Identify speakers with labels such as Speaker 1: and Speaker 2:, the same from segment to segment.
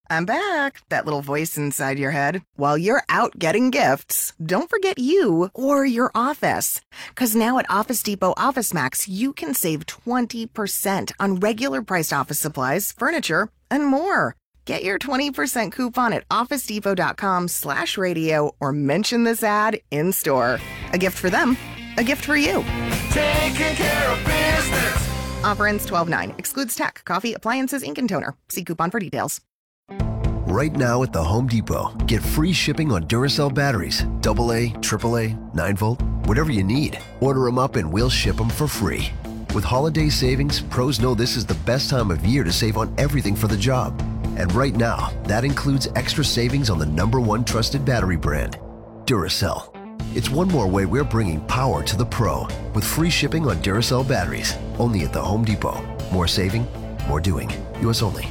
Speaker 1: I'm back. That little voice inside your head. While you're out getting gifts, don't forget you or your office. Because now at Office Depot Office Max, you can save 20% on regular priced office supplies, furniture, and more. Get your 20% coupon at OfficeDepot.com/radio or mention this ad in store. A gift for them, a gift for you.
Speaker 2: Taking care of business.
Speaker 1: Offer ends 12/9. Excludes tech, coffee, appliances, ink, and toner. See coupon for details.
Speaker 3: Right now at the Home Depot, get free shipping on Duracell batteries, AA, AAA, 9-volt, whatever you need. Order them up and we'll ship them for free. With holiday savings, pros know this is the best time of year to save on everything for the job. And right now, that includes extra savings on the #1 trusted battery brand, Duracell. It's one more way we're bringing power to the pro with free shipping on Duracell batteries. Only at the Home Depot. More saving, more doing. U.S. only.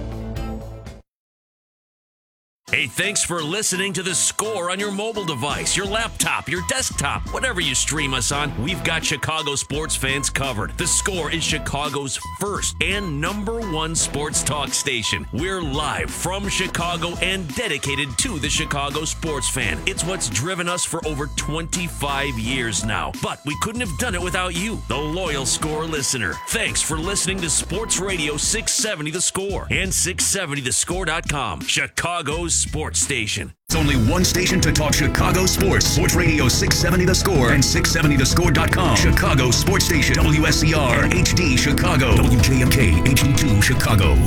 Speaker 4: Hey, thanks for listening to The Score on your mobile device, your laptop, your desktop, whatever you stream us on. We've got Chicago sports fans covered. The Score is Chicago's first and #1 sports talk station. We're live from Chicago and dedicated to the Chicago sports fan. It's what's driven us for over 25 years now. But we couldn't have done it without you, the loyal Score listener. Thanks for listening to Sports Radio 670 The Score and 670thescore.com, Chicago's sports station.
Speaker 5: It's only one station to talk Chicago sports. Sports Radio 670 The Score and 670thescore.com. Chicago sports station. WSCR HD Chicago. WJMK HD2 Chicago.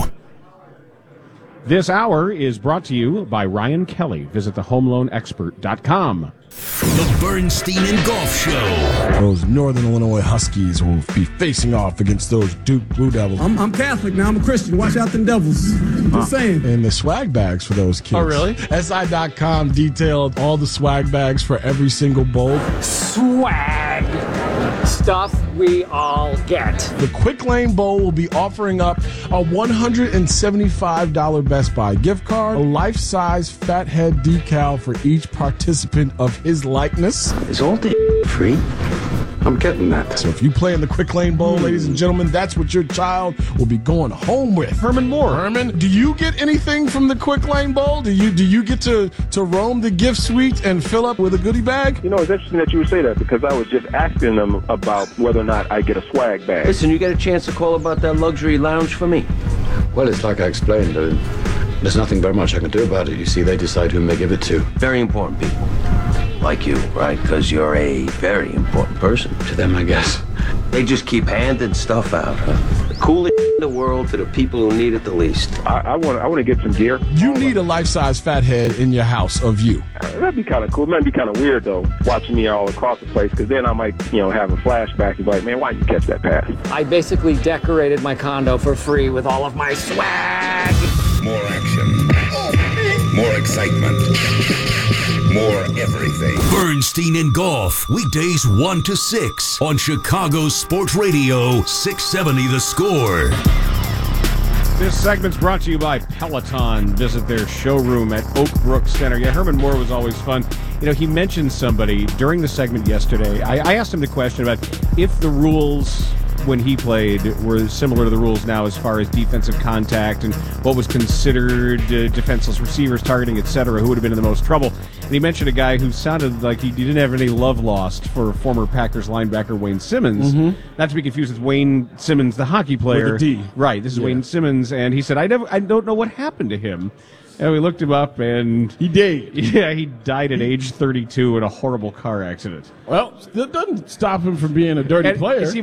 Speaker 6: This hour is brought to you by Ryan Kelly. Visit thehomeloanexpert.com.
Speaker 5: The Bernstein and Golf Show.
Speaker 7: Those Northern Illinois Huskies will be facing off against those Duke Blue Devils.
Speaker 8: I'm Catholic now. I'm a Christian. Watch out them devils. Just saying.
Speaker 7: And the swag bags for those kids.
Speaker 6: Oh, really?
Speaker 7: SI.com detailed all the swag bags for every single bowl.
Speaker 9: Swag. Stuff we all get.
Speaker 7: The Quick Lane Bowl will be offering up a $175 Best Buy gift card, a life-size fathead decal for each participant of his likeness.
Speaker 10: Is all the free? I'm getting that.
Speaker 7: So if you play in the Quick Lane Bowl, ladies and gentlemen, that's what your child will be going home with.
Speaker 6: Herman Moore.
Speaker 7: Herman, do you get anything from the Quick Lane Bowl? Do you get to roam the gift suite and fill up with a goodie bag?
Speaker 11: You know, it's interesting that you would say that because I was just asking them about whether or not I get a swag bag.
Speaker 10: Listen, you get a chance to call about that luxury lounge for me.
Speaker 12: Well, it's like I explained. There's nothing very much I can do about it. You see, they decide whom they give it to.
Speaker 10: Very important people. Like you, right? Because you're a very important person.
Speaker 12: To them, I guess.
Speaker 10: They just keep handing stuff out, huh? The coolest in the world to the people who need it the least.
Speaker 11: I want to get some gear.
Speaker 7: You need a life-size fathead in your house of you.
Speaker 11: That'd be kind of cool. It might be kind of weird, though, watching me all across the place, because then I might, have a flashback and be like, man, why didn't you catch that pass?
Speaker 9: I basically decorated my condo for free with all of my swag.
Speaker 5: More action. More excitement. More everything. Bernstein and Golf. Weekdays 1 to 6 on Chicago Sports Radio 670 The Score.
Speaker 6: This segment's brought to you by Peloton. Visit their showroom at Oak Brook Center. Yeah, Herman Moore was always fun. He mentioned somebody during the segment yesterday. I asked him the question about if the rules when he played were similar to the rules now as far as defensive contact and what was considered defenseless receivers, targeting, etc., who would have been in the most trouble. And he mentioned a guy who sounded like he didn't have any love lost for former Packers linebacker Wayne Simmons.
Speaker 7: Mm-hmm.
Speaker 6: Not to be confused with Wayne Simmons, the hockey player.
Speaker 7: With a D.
Speaker 6: Right, this is Wayne Simmons, and he said, I don't know what happened to him. And we looked him up, and
Speaker 7: he died.
Speaker 6: Yeah, he died at age 32 in a horrible car accident.
Speaker 7: Well, that doesn't stop him from being a dirty player.
Speaker 6: See,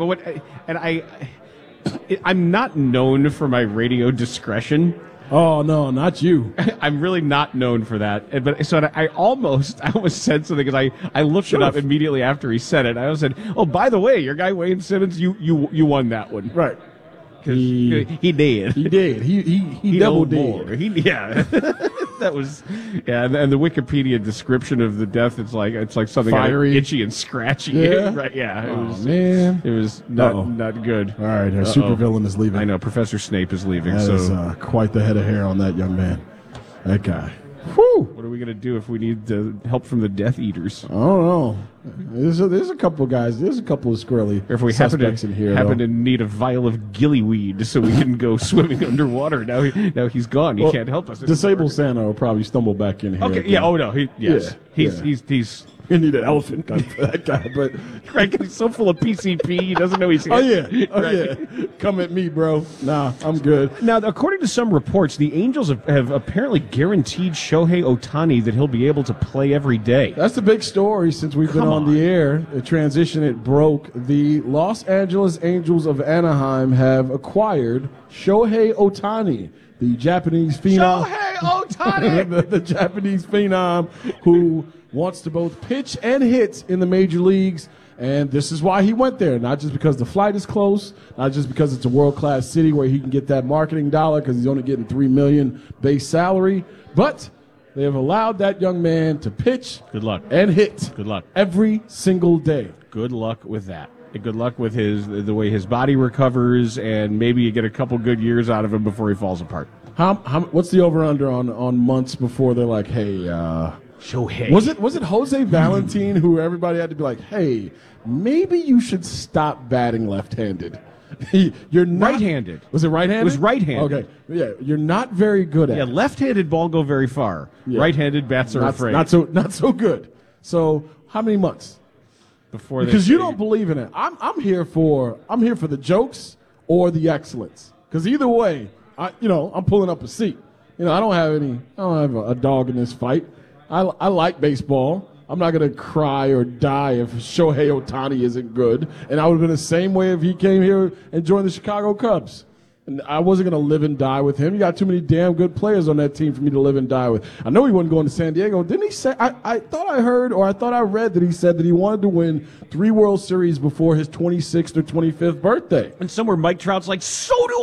Speaker 6: I'm not known for my radio discretion.
Speaker 7: Oh no, not you!
Speaker 6: I'm really not known for that. I almost said something because I looked it up immediately after he said it. I also said, "Oh, by the way, your guy Wayne Simmons, you won that one."
Speaker 7: Right.
Speaker 6: He did.
Speaker 7: He did. He double did.
Speaker 6: That was, and the Wikipedia description of the death, it's like something
Speaker 7: fiery,
Speaker 6: itchy and scratchy.
Speaker 7: Yeah.
Speaker 6: Right. Yeah.
Speaker 7: Man.
Speaker 6: It was not good.
Speaker 7: All right. Our supervillain is leaving.
Speaker 6: I know. Professor Snape is leaving.
Speaker 7: That is quite the head of hair on that young man. That guy. Whew.
Speaker 6: What are we going to do if we need help from the Death Eaters?
Speaker 7: I don't know. There's a couple guys. There's a couple of squirrely
Speaker 6: or if we happen to need a vial of gillyweed so we can go swimming underwater. Now he's gone. He can't help us.
Speaker 7: Disabled Santa will probably stumble back in here.
Speaker 6: Okay.
Speaker 7: Again.
Speaker 6: Yeah. Oh no. He's.
Speaker 7: You need an elephant gun for that guy, but
Speaker 6: right, he's so full of PCP, he doesn't know he's.
Speaker 7: Yeah. Come at me, bro. Nah, I'm good.
Speaker 6: Now, according to some reports, the Angels have apparently guaranteed Shohei Ohtani that he'll be able to play every day.
Speaker 7: That's the big story since we've been on the air. The transition, it broke. The Los Angeles Angels of Anaheim have acquired Shohei Ohtani, the Japanese phenom.
Speaker 6: Shohei Ohtani!
Speaker 7: the Japanese phenom who wants to both pitch and hit in the major leagues, and this is why he went there. Not just because the flight is close, not just because it's a world-class city where he can get that marketing dollar because he's only getting $3 million base salary, but they have allowed that young man to pitch and hit every single day.
Speaker 6: Good luck with that. Good luck with the way his body recovers, and maybe you get a couple good years out of him before he falls apart.
Speaker 7: What's the over-under on months before they're like, hey,
Speaker 6: Shohei.
Speaker 7: Was it Jose Valentin who everybody had to be like, hey, maybe you should stop batting left-handed? You're not
Speaker 6: right-handed.
Speaker 7: Was it right-handed?
Speaker 6: It was right-handed.
Speaker 7: Okay. Yeah, you're not very good at it.
Speaker 6: Yeah, left-handed ball go very far. Yeah. Right-handed bats are afraid.
Speaker 7: Not so good. So how many months? Because you don't believe in it. I'm here for the jokes or the excellence. Because either way, I'm pulling up a seat. I don't have a dog in this fight. I like baseball. I'm not going to cry or die if Shohei Ohtani isn't good. And I would have been the same way if he came here and joined the Chicago Cubs. And I wasn't going to live and die with him. You got too many damn good players on that team for me to live and die with. I know he wasn't going to San Diego. Didn't he say, I thought I read that he said that he wanted to win 3 World Series before his 26th or 25th birthday.
Speaker 6: And somewhere Mike Trout's like, so do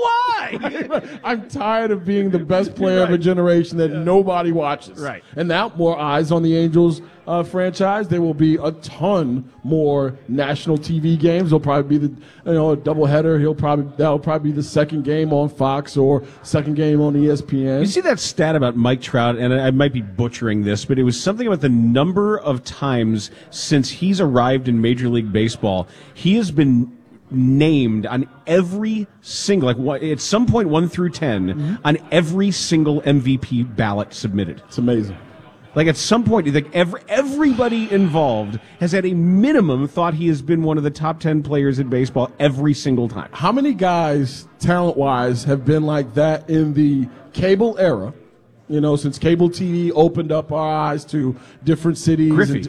Speaker 6: I!
Speaker 7: I'm tired of being the best player of a generation that nobody watches.
Speaker 6: Right.
Speaker 7: And now more eyes on the Angels franchise. There will be a ton more national TV games. There'll probably be a doubleheader. That'll probably be the second game on Fox or second game on ESPN.
Speaker 6: You see that stat about Mike Trout, and I might be butchering this, but it was something about the number of times since he's arrived in Major League Baseball, he has been named on every single, at some point 1 through 10, on every single MVP ballot submitted.
Speaker 7: It's amazing.
Speaker 6: Like at some point, everybody involved has at a minimum thought he has been one of the top 10 players in baseball every single time.
Speaker 7: How many guys, talent-wise, have been like that in the cable era? Since cable TV opened up our eyes to different cities.
Speaker 6: Griffey.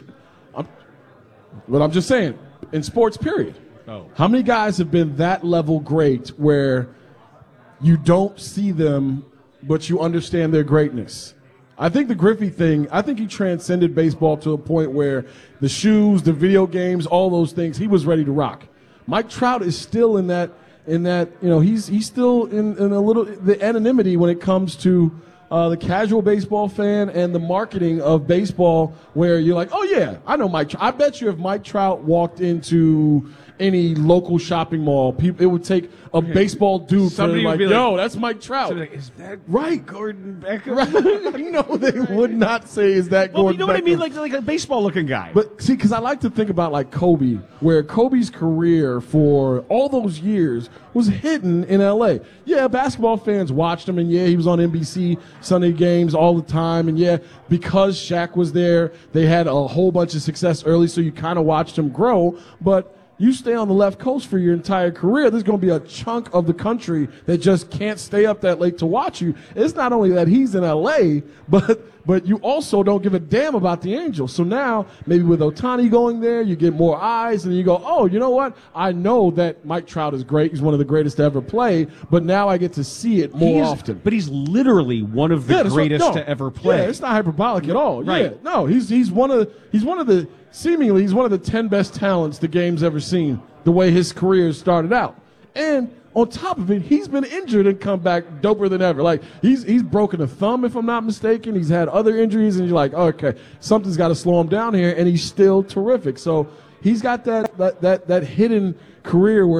Speaker 7: But I'm just saying, in sports, period.
Speaker 6: Oh.
Speaker 7: How many guys have been that level great where you don't see them, but you understand their greatness? I think the Griffey thing, he transcended baseball to a point where the shoes, the video games, all those things, he was ready to rock. Mike Trout is still in that, he's still in a little, the anonymity when it comes to the casual baseball fan and the marketing of baseball where you're like, oh yeah, I know Mike Trout. I bet you if Mike Trout walked into any local shopping mall, it would take a baseball dude
Speaker 6: somebody
Speaker 7: for
Speaker 6: yo,
Speaker 7: that's Mike Trout.
Speaker 6: Like, is that
Speaker 7: right?
Speaker 6: Gordon Beckham?
Speaker 7: Right. No, they would not say is that Gordon
Speaker 6: you know what
Speaker 7: Beckham.
Speaker 6: I mean? Like a baseball-looking guy.
Speaker 7: But see, because I like to think about like Kobe, where Kobe's career for all those years was hidden in L.A. Yeah, basketball fans watched him, and yeah, he was on NBC Sunday games all the time, and yeah, because Shaq was there, they had a whole bunch of success early, so you kind of watched him grow, but you stay on the left coast for your entire career, there's going to be a chunk of the country that just can't stay up that late to watch you. It's not only that he's in L.A., but you also don't give a damn about the Angels. So now, maybe with Ohtani going there, you get more eyes, and you go, oh, you know what? I know that Mike Trout is great. He's one of the greatest to ever play, but now I get to see it more often.
Speaker 6: But he's literally one of the greatest to ever play.
Speaker 7: Yeah, it's not hyperbolic at all.
Speaker 6: Right.
Speaker 7: Yeah, no, he's one of the seemingly, he's one of the 10 best talents the game's ever seen, the way his career started out. And on top of it, he's been injured and come back doper than ever. Like, he's broken a thumb, if I'm not mistaken. He's had other injuries, and you're like, oh, okay, something's got to slow him down here, and he's still terrific. So he's got that hidden career where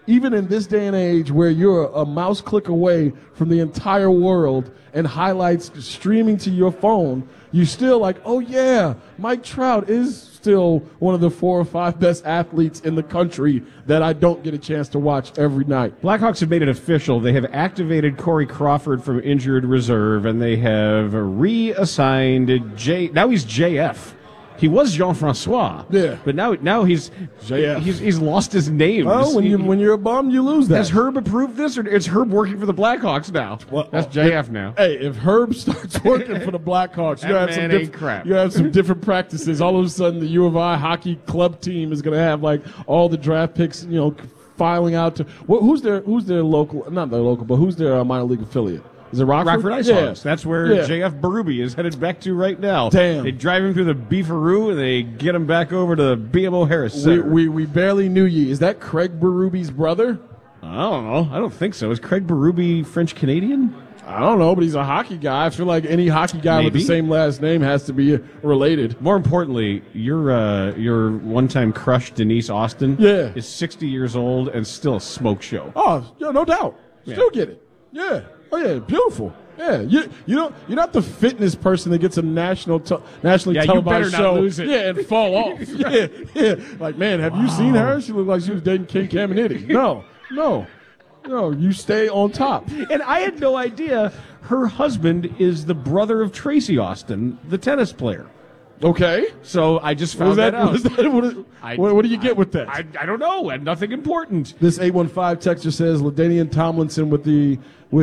Speaker 7: even in this day and age where you're a mouse click away from the entire world and highlights streaming to your phone, you still like, oh yeah, Mike Trout is still one of the 4 or 5 best athletes in the country that I don't get a chance to watch every night.
Speaker 6: Blackhawks have made it official. They have activated Corey Crawford from injured reserve, and they have reassigned now he's JF. He was Jean-François.
Speaker 7: Yeah.
Speaker 6: But now he's JF. He's lost his name.
Speaker 7: Well, when you're a bum, you lose that.
Speaker 6: Has Herb approved this, or is Herb working for the Blackhawks now?
Speaker 7: Well,
Speaker 6: that's JF now.
Speaker 7: Hey, if Herb starts working for the Blackhawks, you have some different practices. All of a sudden, the U of I hockey club team is going to have like all the draft picks, filing out to who's their local, not their local, but who's their minor league affiliate? Is it Rockford?
Speaker 6: Rockford IceHogs. That's where J.F. Berube is headed back to right now.
Speaker 7: Damn.
Speaker 6: They drive him through the Beefaroo, and they get him back over to the BMO Harris Center.
Speaker 7: We barely knew ye. Is that Craig Berube's brother?
Speaker 6: I don't know. I don't think so. Is Craig Berube French-Canadian?
Speaker 7: I don't know, but he's a hockey guy. I feel like any hockey guy with the same last name has to be related.
Speaker 6: More importantly, your one-time crush, Denise Austin, is 60 years old and still a smoke show.
Speaker 7: Oh, no doubt. Still get it. Yeah. Oh yeah, beautiful. Yeah, you're not the fitness person that gets a nationally televised show.
Speaker 6: Not lose it.
Speaker 7: Yeah, and fall off. yeah. Like, man, have you seen her? She looked like she was dating King Caminiti. No, you stay on top.
Speaker 6: And I had no idea her husband is the brother of Tracy Austin, the tennis player.
Speaker 7: Okay.
Speaker 6: So I just found that out.
Speaker 7: What do you get with that?
Speaker 6: I don't know. And nothing important.
Speaker 7: This 815 texter says LaDainian Tomlinson with the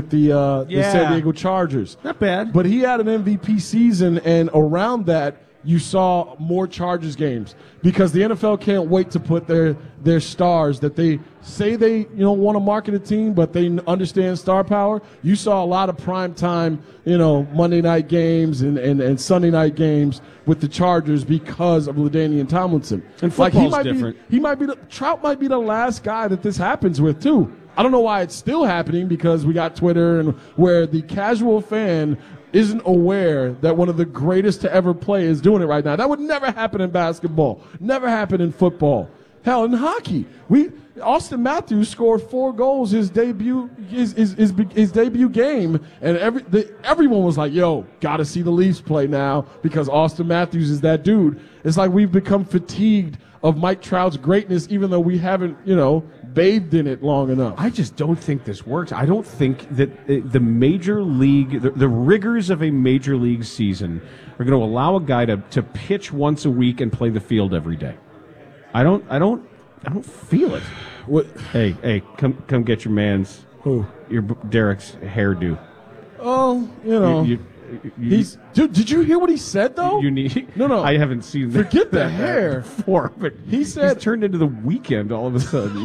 Speaker 7: San Diego Chargers.
Speaker 6: Not bad.
Speaker 7: But he had an MVP season, and around that, you saw more Chargers games because the NFL can't wait to put their stars that they say they want to market a team, but they understand star power. You saw a lot of primetime, Monday night games and Sunday night games with the Chargers because of LaDainian Tomlinson.
Speaker 6: And football's different.
Speaker 7: Trout might be the last guy that this happens with too. I don't know why it's still happening because we got Twitter and where the casual fan isn't aware that one of the greatest to ever play is doing it right now. That would never happen in basketball. Never happen in football. Hell, in hockey, Austin Matthews scored 4 goals his debut game, and everyone was like, "Yo, gotta see the Leafs play now because Austin Matthews is that dude." It's like we've become fatigued of Mike Trout's greatness, even though we haven't, bathed in it long enough.
Speaker 6: I just don't think this works. I don't think that the major league, the rigors of a major league season are going to allow a guy to pitch once a week and play the field every day. I don't feel it.
Speaker 7: What?
Speaker 6: Hey, come get your man's.
Speaker 7: Who?
Speaker 6: Your Derek's hairdo.
Speaker 7: Oh, Dude, did you hear what he said though?
Speaker 6: No. I haven't seen that.
Speaker 7: Forget the hair
Speaker 6: before, but
Speaker 7: he said
Speaker 6: he's turned into the Weeknd all of a sudden.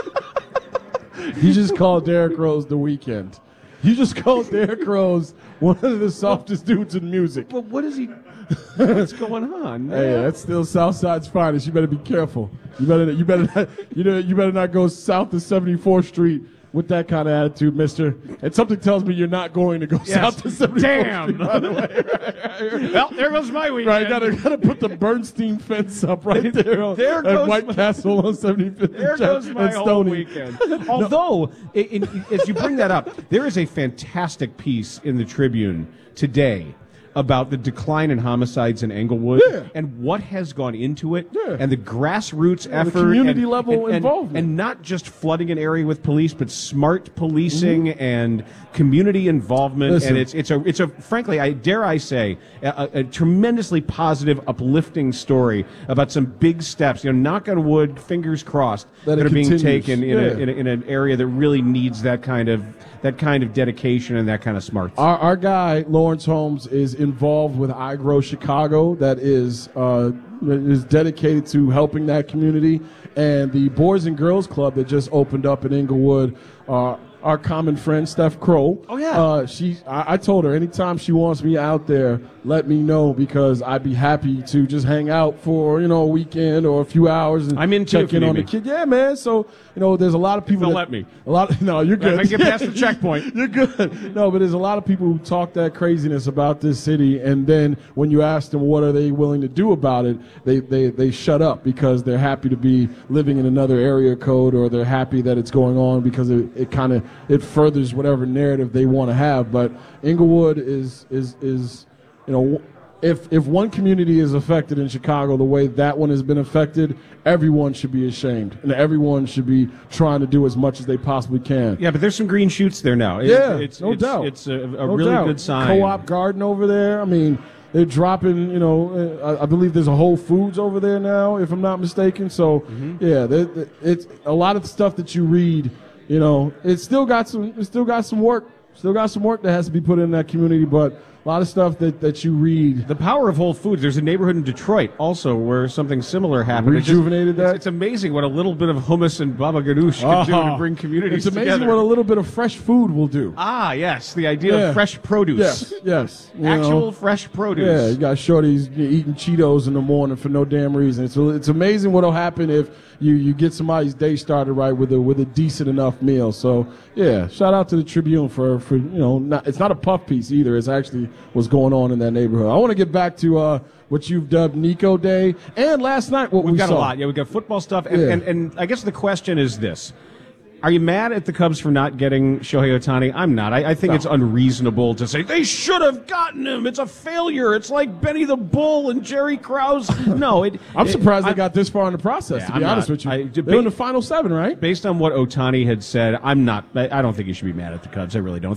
Speaker 7: You just called Derrick Rose the Weeknd. You just called Derrick Rose one of the softest dudes in music.
Speaker 6: But what is he? What's going on?
Speaker 7: Hey, that's still Southside's finest. You better be careful. You better not go south of 74th Street with that kind of attitude, mister. And something tells me you're not going to go south to 74th Street, by the way. Right.
Speaker 6: Well, there goes my weekend.
Speaker 7: Right, gotta put the Bernstein fence up right there at White Castle on 75th.
Speaker 6: There goes my whole weekend. Although, as you bring that up, there is a fantastic piece in the Tribune today about the decline in homicides in Englewood and what has gone into it and the grassroots effort.
Speaker 7: The community level involvement.
Speaker 6: And not just flooding an area with police, but smart policing and community involvement. Listen. And it's a frankly, dare I say, a tremendously positive, uplifting story about some big steps. Knock on wood, fingers crossed, that are being taken in an area that really needs that kind of dedication and that kind of smarts.
Speaker 7: Our guy Lawrence Holmes is involved with I Grow Chicago, that is dedicated to helping that community, and the Boys and Girls Club that just opened up in Englewood our common friend, Steph Kroll.
Speaker 6: Oh, yeah.
Speaker 7: I told her anytime she wants me out there, let me know, because I'd be happy to just hang out for, a weekend or a few hours and
Speaker 6: I'm in too,
Speaker 7: check in on the kid. Yeah, man. So, there's a lot of people
Speaker 6: They'll let me.
Speaker 7: No, you're good.
Speaker 6: If I get past the checkpoint.
Speaker 7: You're good. No, but there's a lot of people who talk that craziness about this city, and then when you ask them what are they willing to do about it, they shut up because they're happy to be living in another area code, or they're happy that it's going on because it furthers whatever narrative they want to have. But Inglewood is if one community is affected in Chicago the way that one has been affected, everyone should be ashamed, and everyone should be trying to do as much as they possibly can.
Speaker 6: Yeah, but there's some green shoots there now.
Speaker 7: No doubt.
Speaker 6: It's a really good sign.
Speaker 7: Co-op garden over there. I mean, they're dropping, I believe there's a Whole Foods over there now, if I'm not mistaken. So, it's a lot of the stuff that you read, it's still got some work. Still got some work that has to be put in that community, but a lot of stuff that you read.
Speaker 6: The power of Whole Foods. There's a neighborhood in Detroit also where something similar happened.
Speaker 7: Rejuvenated that?
Speaker 6: It's amazing what a little bit of hummus and baba ganoush can do to bring communities together.
Speaker 7: It's amazing what a little bit of fresh food will do.
Speaker 6: Ah, yes. The idea of fresh produce.
Speaker 7: Yes.
Speaker 6: Actual fresh produce.
Speaker 7: Yeah, you got shorties eating Cheetos in the morning for no damn reason. It's amazing what will happen if you get somebody's day started right with a decent enough meal. So, yeah, shout out to the Tribune for it's not a puff piece either. It's actually what's going on in that neighborhood. I want to get back to what you've dubbed Nico Day, and last night what
Speaker 6: we've got
Speaker 7: saw.
Speaker 6: a lot. Yeah, we've got football stuff, and I guess the question is this. Are you mad at the Cubs for not getting Shohei Ohtani? I'm not. I think it's unreasonable to say they should have gotten him. It's a failure. It's like Benny the Bull and Jerry Krause. No,
Speaker 7: I'm surprised they got this far in the process, to be honest with you. They're in the final 7, right?
Speaker 6: Based on what Ohtani had said, I'm not. I don't think you should be mad at the Cubs. I really don't.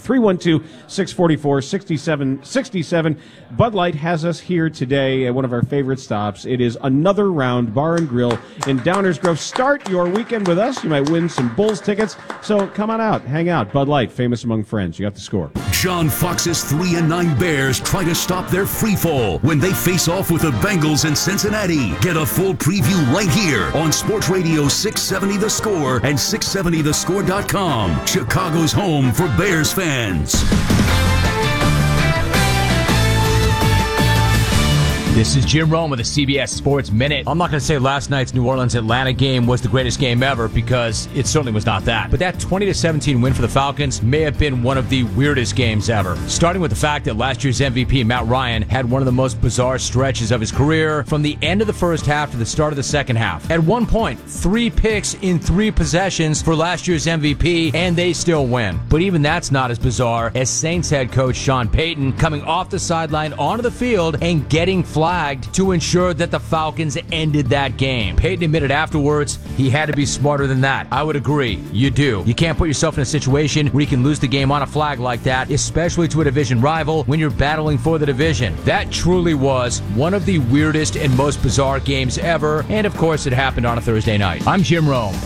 Speaker 6: 312-644-6767. Bud Light has us here today at one of our favorite stops. It is Another Round Bar and Grill in Downers Grove. Start your weekend with us. You might win some Bulls tickets. So come on out, hang out. Bud Light, famous among friends. You got the score.
Speaker 5: John Fox's 3-9 Bears try to stop their free fall when they face off with the Bengals in Cincinnati. Get a full preview right here on Sports Radio 670 The Score and 670thescore.com. Chicago's home for Bears fans.
Speaker 13: This is Jim Rome with the CBS Sports Minute. I'm not going to say last night's New Orleans-Atlanta game was the greatest game ever, because it certainly was not that. But that 20-17 win for the Falcons may have been one of the weirdest games ever. Starting with the fact that last year's MVP, Matt Ryan, had one of the most bizarre stretches of his career from the end of the first half to the start of the second half. At one point, 3 picks in 3 possessions for last year's MVP, and they still win. But even that's not as bizarre as Saints head coach Sean Payton coming off the sideline onto the field and getting flagged to ensure that the Falcons ended that game. Payton admitted afterwards he had to be smarter than that. I would agree. You do. You can't put yourself in a situation where you can lose the game on a flag like that, especially to a division rival when you're battling for the division. That truly was one of the weirdest and most bizarre games ever, and of course it happened on a Thursday night. I'm Jim Rome.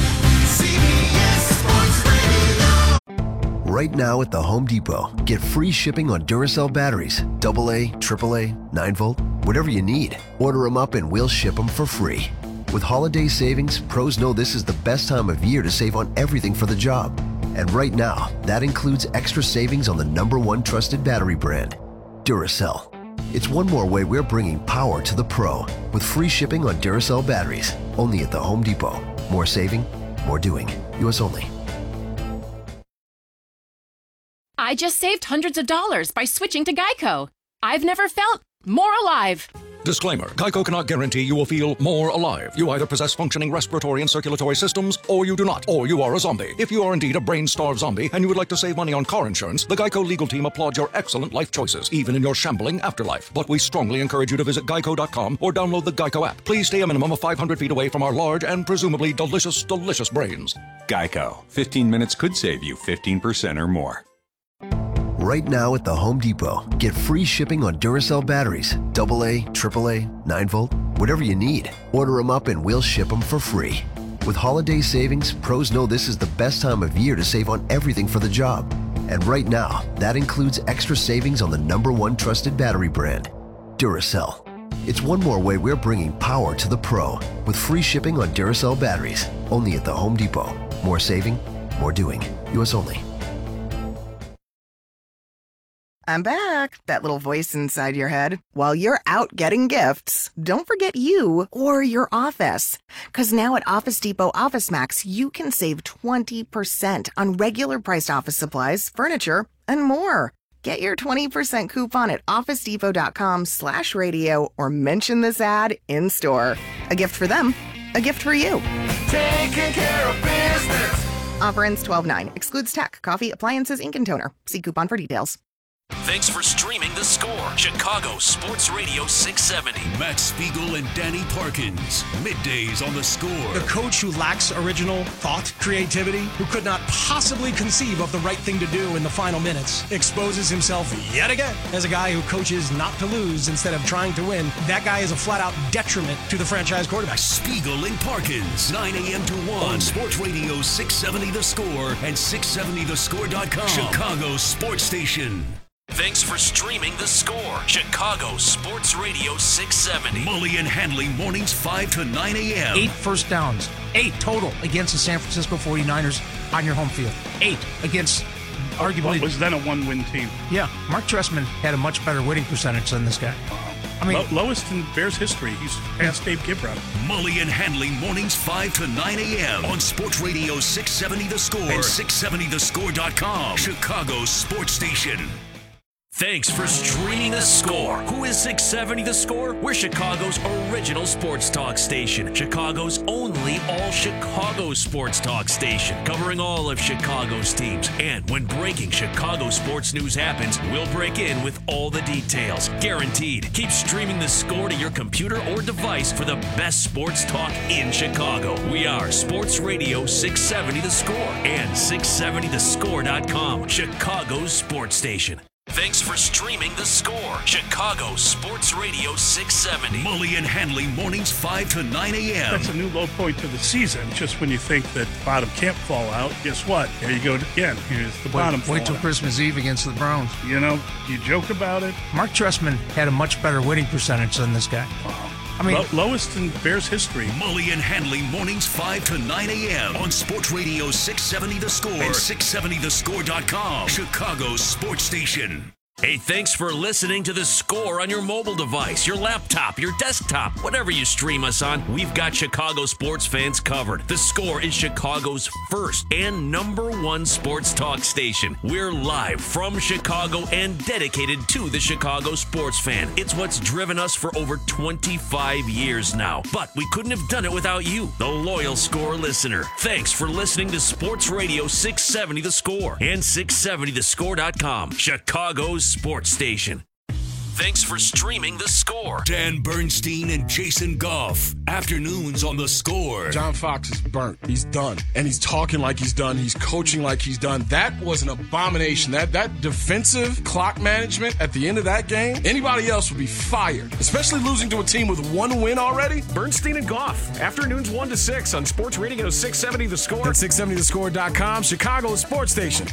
Speaker 3: Right now at the Home Depot, get free shipping on Duracell batteries, AA, AAA, 9-volt, whatever you need. Order them up and we'll ship them for free. With holiday savings, pros know this is the best time of year to save on everything for the job. And right now, that includes extra savings on the #1 trusted battery brand, Duracell. It's one more way we're bringing power to the pro with free shipping on Duracell batteries, only at the Home Depot. More saving, more doing. U.S. only.
Speaker 14: I just saved hundreds of dollars by switching to Geico. I've never felt more alive.
Speaker 15: Disclaimer. Geico cannot guarantee you will feel more alive. You either possess functioning respiratory and circulatory systems, or you do not, or you are a zombie. If you are indeed a brain-starved zombie and you would like to save money on car insurance, the Geico legal team applauds your excellent life choices, even in your shambling afterlife. But we strongly encourage you to visit geico.com or download the Geico app. Please stay a minimum of 500 feet away from our large and presumably delicious, delicious brains.
Speaker 16: Geico. 15 minutes could save you 15% or more.
Speaker 3: Right now at the Home Depot, get free shipping on Duracell batteries, AA, AAA, 9-volt, whatever you need. Order them up and we'll ship them for free. With holiday savings, pros know this is the best time of year to save on everything for the job. And right now, that includes extra savings on the #1 trusted battery brand, Duracell. It's one more way we're bringing power to the pro with free shipping on Duracell batteries, only at the Home Depot. More saving, more doing. U.S. only.
Speaker 1: I'm back. That little voice inside your head. While you're out getting gifts, don't forget you or your office. Because now at Office Depot Office Max, you can save 20% on regular priced office supplies, furniture, and more. Get your 20% coupon at OfficeDepot.com/radio or mention this ad in store. A gift for them, a gift for you.
Speaker 2: Taking care of business.
Speaker 1: Offer ends 12/9. Excludes tech, coffee, appliances, ink, and toner. See coupon for details.
Speaker 4: Thanks for streaming The Score. Chicago Sports Radio 670.
Speaker 5: Matt Spiegel and Danny Parkins. Middays on The Score.
Speaker 17: The coach who lacks original thought, creativity, who could not possibly conceive of the right thing to do in the final minutes, exposes himself yet again as a guy who coaches not to lose instead of trying to win. That guy is a flat-out detriment to the franchise quarterback.
Speaker 5: Spiegel and Parkins, 9 a.m. to 1 on Sports Radio 670 The Score and 670thescore.com. Chicago Sports Station.
Speaker 4: Thanks for streaming The Score. Chicago Sports Radio 670.
Speaker 5: Mully and Hanley mornings 5 to 9 a.m.
Speaker 17: 8 first downs. 8 total against the San Francisco 49ers on your home field. 8 against arguably...
Speaker 18: What was then a one-win team.
Speaker 17: Yeah. Mark Trestman had a much better winning percentage than this guy. I mean,
Speaker 18: lowest in Bears history. He's past Dave Gibron.
Speaker 5: Mully and Hanley mornings 5 to 9 a.m. on Sports Radio 670 The Score and 670thescore.com. Chicago Sports Station.
Speaker 4: Thanks for streaming The Score. Who is 670 The Score? We're Chicago's original sports talk station. Chicago's only all-Chicago sports talk station. Covering all of Chicago's teams. And when breaking Chicago sports news happens, we'll break in with all the details. Guaranteed. Keep streaming The Score to your computer or device for the best sports talk in Chicago. We are Sports Radio 670 The Score and 670thescore.com. Chicago's sports station. Thanks for streaming The Score. Chicago Sports Radio 670.
Speaker 5: Mully and Hanley mornings 5 to 9 a.m.
Speaker 18: That's a new low point to the season. Just when you think that bottom can't fall out, guess what? There you go again. Here's the bottom.
Speaker 17: Wait till Christmas Eve against the Browns.
Speaker 18: You know, you joke about it.
Speaker 17: Mark Trestman had a much better winning percentage than this guy.
Speaker 18: Wow.
Speaker 17: I mean,
Speaker 18: lowest in Bears history.
Speaker 5: Mully and Hanley mornings 5 to 9 a.m. on Sports Radio 670 The Score and 670thescore.com. Chicago Sports Station.
Speaker 4: Hey, thanks for listening to The Score on your mobile device, your laptop, your desktop, whatever you stream us on. We've got Chicago sports fans covered. The Score is Chicago's first and #1 sports talk station. We're live from Chicago and dedicated to the Chicago sports fan. It's what's driven us for over 25 years now. But we couldn't have done it without you, the loyal Score listener. Thanks for listening to Sports Radio 670 The Score and 670thescore.com. Chicago's sports station. Thanks for streaming The Score.
Speaker 5: Dan Bernstein and Jason Goff. Afternoons on The Score.
Speaker 7: John Fox is burnt. He's done. And he's talking like he's done. He's coaching like he's done. That was an abomination. That defensive clock management at the end of that game, anybody else would be fired, especially losing to a team with 1 win already.
Speaker 19: Bernstein and Goff. Afternoons 1 to 6 on Sports Radio 670 The Score.
Speaker 17: At 670thescore.com, Chicago sports station.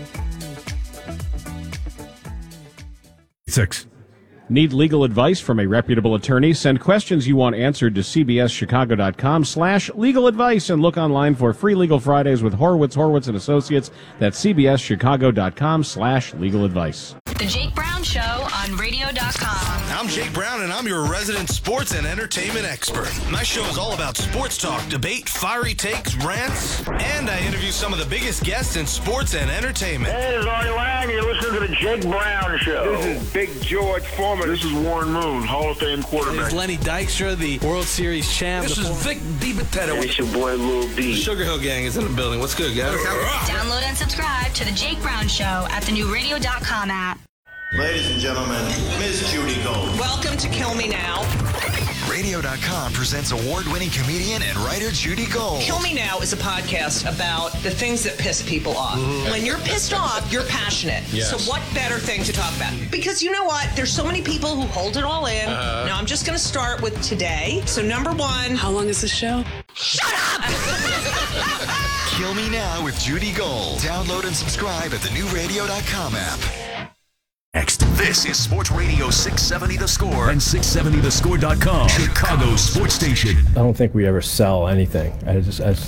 Speaker 6: 6. Need legal advice from a reputable attorney? Send questions you want answered to cbschicago.com/legal advice and look online for free Legal Fridays with Horowitz & Associates. That's cbschicago.com/legal advice.
Speaker 20: The Jake Brown Show on radio.com.
Speaker 21: I'm Jake Brown, and I'm your resident sports and entertainment expert. My show is all about sports talk, debate, fiery takes, rants, and I interview some of the biggest guests in sports and entertainment.
Speaker 11: Hey, this is Artie Lang. You're listening to the Jake Brown Show. This is Big George Foreman. This is Warren Moon, Hall of Fame quarterback.
Speaker 22: This is Lenny Dykstra, the World Series champ.
Speaker 21: This is Vic DiBattista.
Speaker 11: It's your boy Lil D.
Speaker 21: The Sugar Hill Gang is in the building. What's good, guys?
Speaker 20: Download and subscribe to the Jake Brown Show at the new radio.com app.
Speaker 23: Ladies and gentlemen, Ms. Judy Gold.
Speaker 24: Welcome to Kill Me Now.
Speaker 23: Radio.com presents award-winning comedian and writer Judy Gold.
Speaker 24: Kill Me Now is a podcast about the things that piss people off. When you're pissed off, you're passionate.
Speaker 23: Yes.
Speaker 24: So what better thing to talk about? Because you know what? There's so many people who hold it all in. Now I'm just going to start with today. So number 1.
Speaker 25: How long is the show?
Speaker 24: Shut up!
Speaker 23: Kill Me Now with Judy Gold. Download and subscribe at the new radio.com app.
Speaker 4: Next.
Speaker 5: This is Sports Radio 670 The Score and 670thescore.com, Chicago sports station.
Speaker 8: I don't think we ever sell anything. When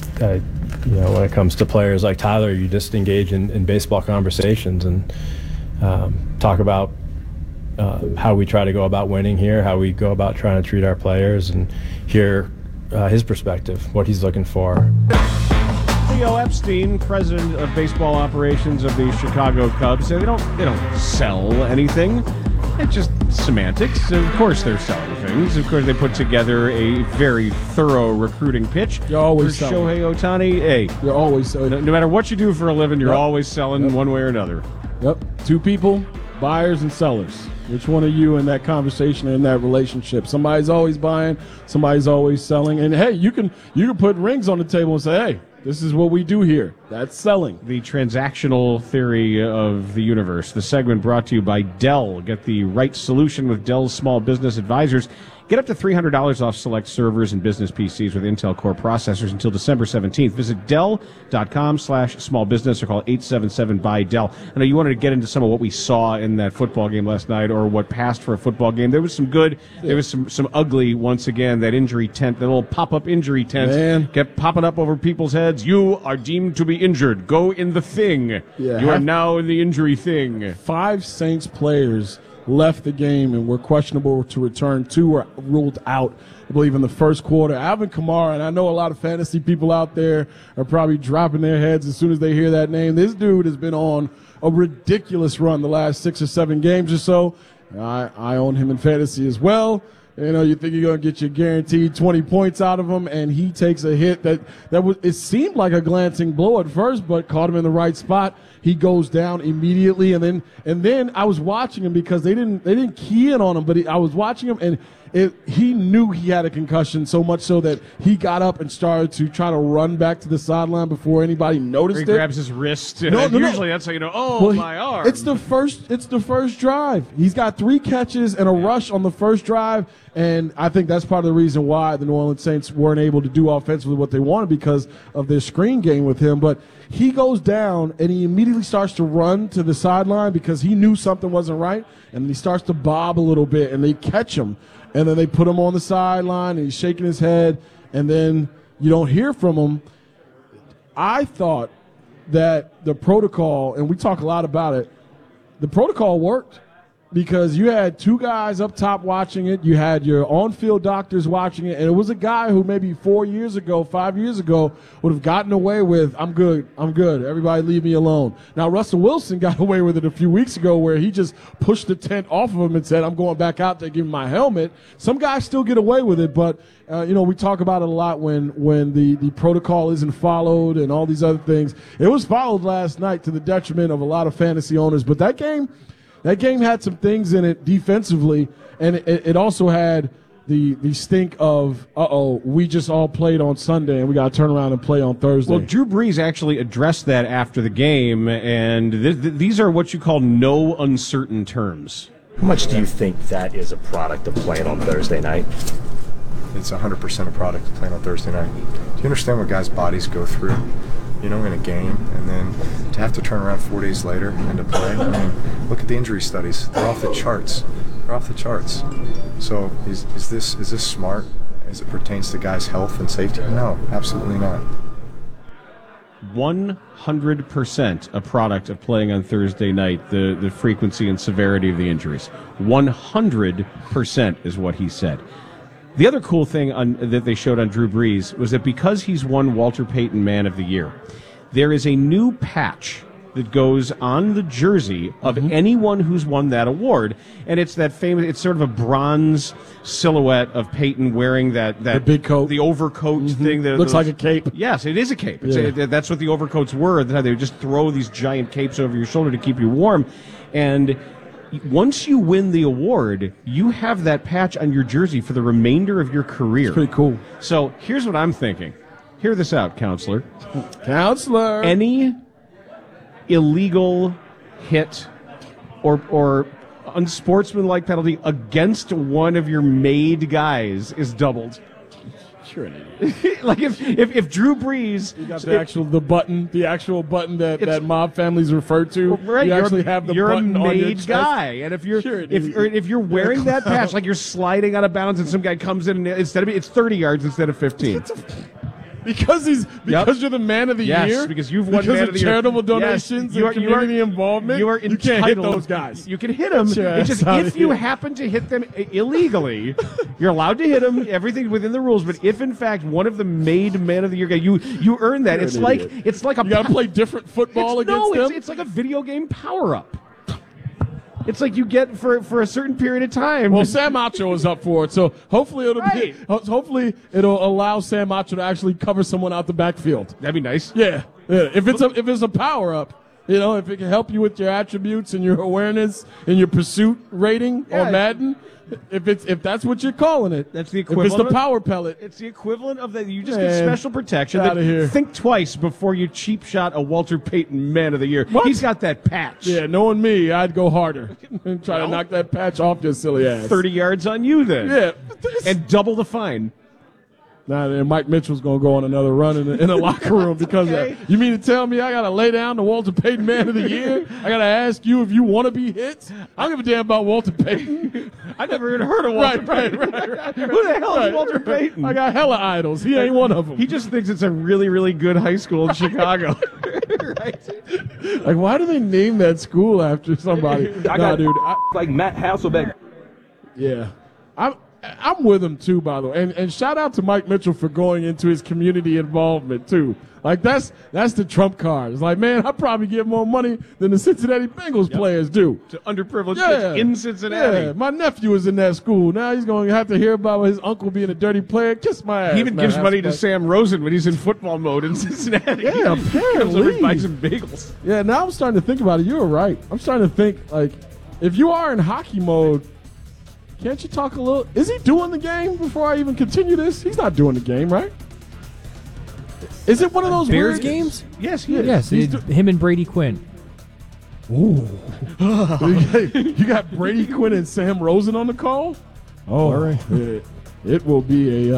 Speaker 8: it comes to players like Tyler, you just engage in baseball conversations and talk about how we try to go about winning here, how we go about trying to treat our players, and hear his perspective, what he's looking for.
Speaker 6: Theo Epstein, president of baseball operations of the Chicago Cubs, they don't sell anything. It's just semantics. Of course they're selling things. Of course they put together a very thorough recruiting pitch.
Speaker 7: You're always
Speaker 6: for
Speaker 7: selling.
Speaker 6: Shohei Ohtani. Hey,
Speaker 7: you're always selling.
Speaker 6: No matter what you do for a living, you're always selling one way or another.
Speaker 7: Yep. Two people, buyers and sellers. Which one are you in that conversation or in that relationship? Somebody's always buying, somebody's always selling. And hey, you can put rings on the table and say, hey, this is what we do here. That's selling.
Speaker 6: The transactional theory of the universe. The segment brought to you by Dell. Get the right solution with Dell's small business advisors. Get up to $300 off select servers and business PCs with Intel Core processors until December 17th. Visit Dell.com/smallbusiness or call 877-BUY-DELL. I know you wanted to get into some of what we saw in that football game last night, or what passed for a football game. There was some good, there was some ugly, once again, that injury tent, that little pop-up injury tent kept popping up over people's heads. You are deemed to be injured. Go in the thing.
Speaker 7: Yeah,
Speaker 6: you are now in the injury thing.
Speaker 7: 5 Saints players left the game and were questionable to return. 2 were ruled out, I believe, in the first quarter. Alvin Kamara, and I know a lot of fantasy people out there are probably dropping their heads as soon as they hear that name. This dude has been on a ridiculous run the last 6 or 7 games or so. I own him in fantasy as well. You know, you think you're going to get your guaranteed 20 points out of him, and he takes a hit that was, it seemed like a glancing blow at first, but caught him in the right spot. He goes down immediately, and then I was watching him because they didn't key in on him, but I was watching him, and he knew he had a concussion, so much so that he got up and started to try to run back to the sideline before anybody noticed it.
Speaker 6: He grabs his wrist. Usually that's how you know, my arm.
Speaker 7: It's the first drive. He's got 3 catches and a rush on the first drive, and I think that's part of the reason why the New Orleans Saints weren't able to do offensively what they wanted, because of their screen game with him. But he goes down, and he immediately starts to run to the sideline because he knew something wasn't right, and he starts to bob a little bit, and they catch him. And then they put him on the sideline, and he's shaking his head, and then you don't hear from him. I thought that the protocol, and we talk a lot about it, the protocol worked because you had 2 guys up top watching it. You had your on-field doctors watching it, and it was a guy who maybe 5 years ago would have gotten away with, I'm good, everybody leave me alone. Now, Russell Wilson got away with it a few weeks ago where he just pushed the tent off of him and said, I'm going back out there, give him my helmet. Some guys still get away with it, but we talk about it a lot when the protocol isn't followed and all these other things. It was followed last night to the detriment of a lot of fantasy owners, but that game had some things in it defensively, and it also had the stink of, we just all played on Sunday, and we got to turn around and play on Thursday.
Speaker 6: Well, Drew Brees actually addressed that after the game, and these are what you call no uncertain terms.
Speaker 9: How much do you think that is a product of playing on Thursday night?
Speaker 10: It's 100% a product of playing on Thursday night. Do you understand what guys' bodies go through, in a game, and then to have to turn around 4 days later and to play? I mean, look at the injury studies. They're off the charts. So is this smart as it pertains to guys' health and safety? No, absolutely not.
Speaker 6: 100% a product of playing on Thursday night, the frequency and severity of the injuries. 100% is what he said. The other cool thing that they showed on Drew Brees was that because he's won Walter Payton Man of the Year, there is a new patch that goes on the jersey of anyone who's won that award, and it's that famous. It's sort of a bronze silhouette of Peyton wearing that
Speaker 7: the big coat,
Speaker 6: the overcoat thing that
Speaker 7: looks like a cape.
Speaker 6: Yes, it is a cape. That's what the overcoats were. They would just throw these giant capes over your shoulder to keep you warm, and once you win the award, you have that patch on your jersey for the remainder of your career.
Speaker 7: It's pretty cool.
Speaker 6: So here's what I'm thinking. Hear this out, counselor.
Speaker 7: Counselor.
Speaker 6: Any illegal hit or unsportsmanlike penalty against one of your made guys is doubled.
Speaker 7: You're an idiot.
Speaker 6: Like if Drew Brees,
Speaker 7: you got the actual button that mob families refer to.
Speaker 6: Right,
Speaker 7: you actually have the
Speaker 6: you're
Speaker 7: button
Speaker 6: a
Speaker 7: on your
Speaker 6: made
Speaker 7: chest.
Speaker 6: guy, and if you're wearing that patch, like you're sliding out of bounds, and some guy comes in, and it's 30 yards instead of 15.
Speaker 7: Because you're the man of the year.
Speaker 6: Yes, because you've won man of the year.
Speaker 7: Charitable donations and community involvement.
Speaker 6: You are
Speaker 7: you can't hit those guys.
Speaker 6: You can hit them. It's just if you happen to hit them illegally, you're allowed to hit them. Everything within the rules. But if in fact one of them made man of the year guy, you earn that. It's like a.
Speaker 7: You gotta play different football against them.
Speaker 6: It's like a video game power up. It's like you get for a certain period of time.
Speaker 7: Well, Sam Acho is up for it, so hopefully it'll allow Sam Acho to actually cover someone out the backfield.
Speaker 6: That'd be nice.
Speaker 7: Yeah. If it's a power up, if it can help you with your attributes and your awareness and your pursuit rating on Madden. If that's what you're calling it,
Speaker 6: that's the equivalent.
Speaker 7: If it's the power pellet,
Speaker 6: it's the equivalent of that. You just get special protection.
Speaker 7: Out of here.
Speaker 6: Think twice before you cheap shot a Walter Payton Man of the Year.
Speaker 7: What?
Speaker 6: He's got that patch.
Speaker 7: Yeah, knowing me, I'd go harder and try to knock that patch off your silly ass.
Speaker 6: 30 yards on you then.
Speaker 7: Yeah,
Speaker 6: and double the fine.
Speaker 7: Nah, Mike Mitchell's going to go on another run in the locker room because of that. You mean to tell me I got to lay down the Walter Payton Man of the Year? I got to ask you if you want to be hit? I don't give a damn about Walter Payton.
Speaker 6: I never even heard of Walter Payton. Right. Who the hell is Walter Payton?
Speaker 7: I got hella idols. He ain't one of them.
Speaker 6: He just thinks it's a really, really good high school in Chicago.
Speaker 7: Right. Like, why do they name that school after somebody?
Speaker 12: Like Matt Hasselbeck.
Speaker 7: Yeah. I'm with him too, by the way, and shout out to Mike Mitchell for going into his community involvement too. Like that's the trump card. It's like, man, I probably give more money than the Cincinnati Bengals players do
Speaker 6: to underprivileged kids in Cincinnati.
Speaker 7: Yeah, my nephew is in that school. Now he's going to have to hear about his uncle being a dirty player. Kiss my ass.
Speaker 6: He even gives money to Sam Rosen when he's in football mode in Cincinnati.
Speaker 7: Yeah, apparently.
Speaker 6: Buy some bagels.
Speaker 7: Yeah, now I'm starting to think about it. You were right. I'm starting to think like, if you are in hockey mode. Can't you talk a little? Is he doing the game before I even continue this? He's not doing the game, right? Is it one of those
Speaker 13: Bears
Speaker 7: weird
Speaker 13: games?
Speaker 6: Yes, he is.
Speaker 13: Yes, him and Brady Quinn.
Speaker 7: Ooh. You got Brady Quinn and Sam Rosen on the call? Oh, all right. It will be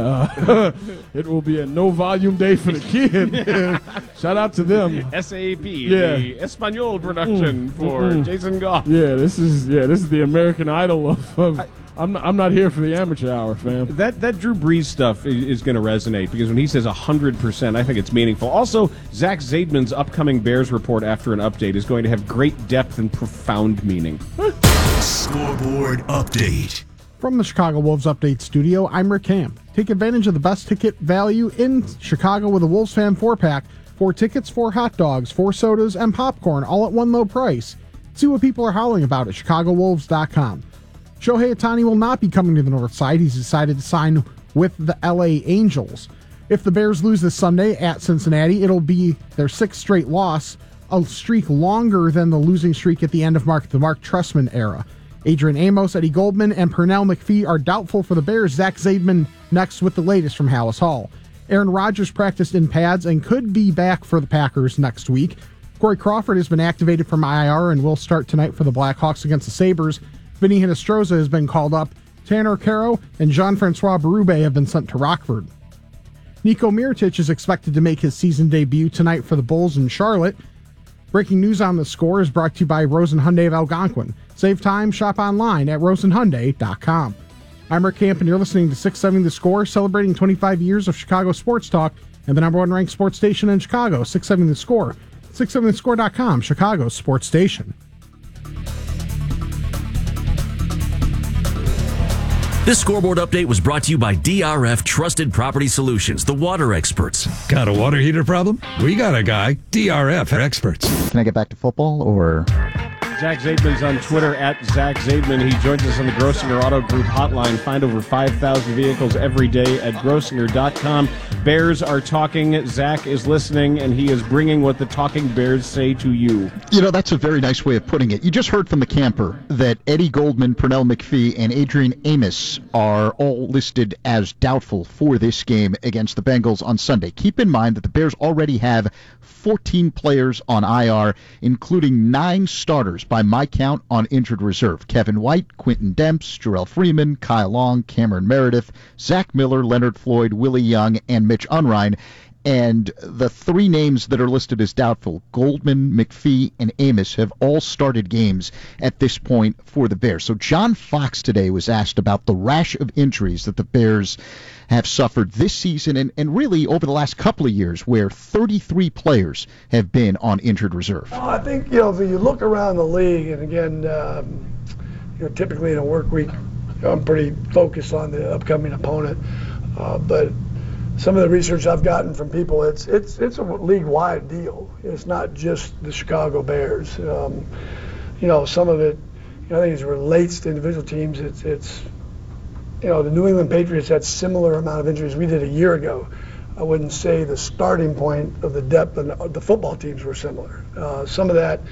Speaker 7: a no volume day for the kid. Shout out to them.
Speaker 6: SAP, the Espanol production for Jason Goff.
Speaker 7: Yeah, this is the American Idol of I'm not here for the amateur hour, fam.
Speaker 6: That Drew Brees stuff is going to resonate because when he says 100%, I think it's meaningful. Also, Zach Zaidman's upcoming Bears report after an update is going to have great depth and profound meaning.
Speaker 5: Scoreboard update.
Speaker 14: From the Chicago Wolves Update Studio, I'm Rick Camp. Take advantage of the best ticket value in Chicago with a Wolves Fan 4-pack. 4 tickets, 4 hot dogs, 4 sodas, and popcorn, all at one low price. See what people are howling about at ChicagoWolves.com. Shohei Ohtani will not be coming to the North Side. He's decided to sign with the LA Angels. If the Bears lose this Sunday at Cincinnati, it'll be their 6th straight loss, a streak longer than the losing streak at the end of the Mark Trestman era. Adrian Amos, Eddie Goldman, and Pernell McPhee are doubtful for the Bears. Zach Zaidman next with the latest from Hallis Hall. Aaron Rodgers practiced in pads and could be back for the Packers next week. Corey Crawford has been activated from IR and will start tonight for the Blackhawks against the Sabres. Vinny Hinostroza has been called up. Tanner Caro and Jean-Francois Berube have been sent to Rockford. Nico Mirotic is expected to make his season debut tonight for the Bulls in Charlotte. Breaking news on the score is brought to you by Rosen Hyundai of Algonquin. Save time, shop online at rosenhyundai.com. I'm Rick Camp, and you're listening to 670 The Score, celebrating 25 years of Chicago sports talk and the #1 ranked sports station in Chicago, 670 The Score. 670thescore.com, Chicago's sports station.
Speaker 4: This scoreboard update was brought to you by DRF Trusted Property Solutions, the water experts.
Speaker 15: Got a water heater problem? We got a guy, DRF Experts.
Speaker 25: Can I get back to football, or...
Speaker 6: Zach Zaidman's on Twitter at Zach Zaidman. He joins us on the Grossinger Auto Group hotline. Find over 5,000 vehicles every day at Grossinger.com. Bears are talking. Zach is listening, and he is bringing what the talking Bears say to you.
Speaker 25: You know, that's a very nice way of putting it. You just heard from the camper that Eddie Goldman, Pernell McPhee, and Adrian Amos are all listed as doubtful for this game against the Bengals on Sunday. Keep in mind that the Bears already have 14 players on IR, including 9 starters, by my count, on injured reserve. Kevin White, Quentin Demps, Jarrell Freeman, Kyle Long, Cameron Meredith, Zach Miller, Leonard Floyd, Willie Young, and Mitch Unrein. And the three names that are listed as doubtful, Goldman, McPhee, and Amos, have all started games at this point for the Bears. So John Fox today was asked about the rash of injuries that the Bears have suffered this season and really over the last couple of years, where 33 players have been on injured reserve.
Speaker 1: I think, if you look around the league, and again, typically in a work week, I'm pretty focused on the upcoming opponent, but some of the research I've gotten from people, it's a league-wide deal. It's not just the Chicago Bears. Some of it, I think it relates to individual teams. It's the New England Patriots had similar amount of injuries we did a year ago. I wouldn't say the starting point of the depth of the football teams were similar. Some of that,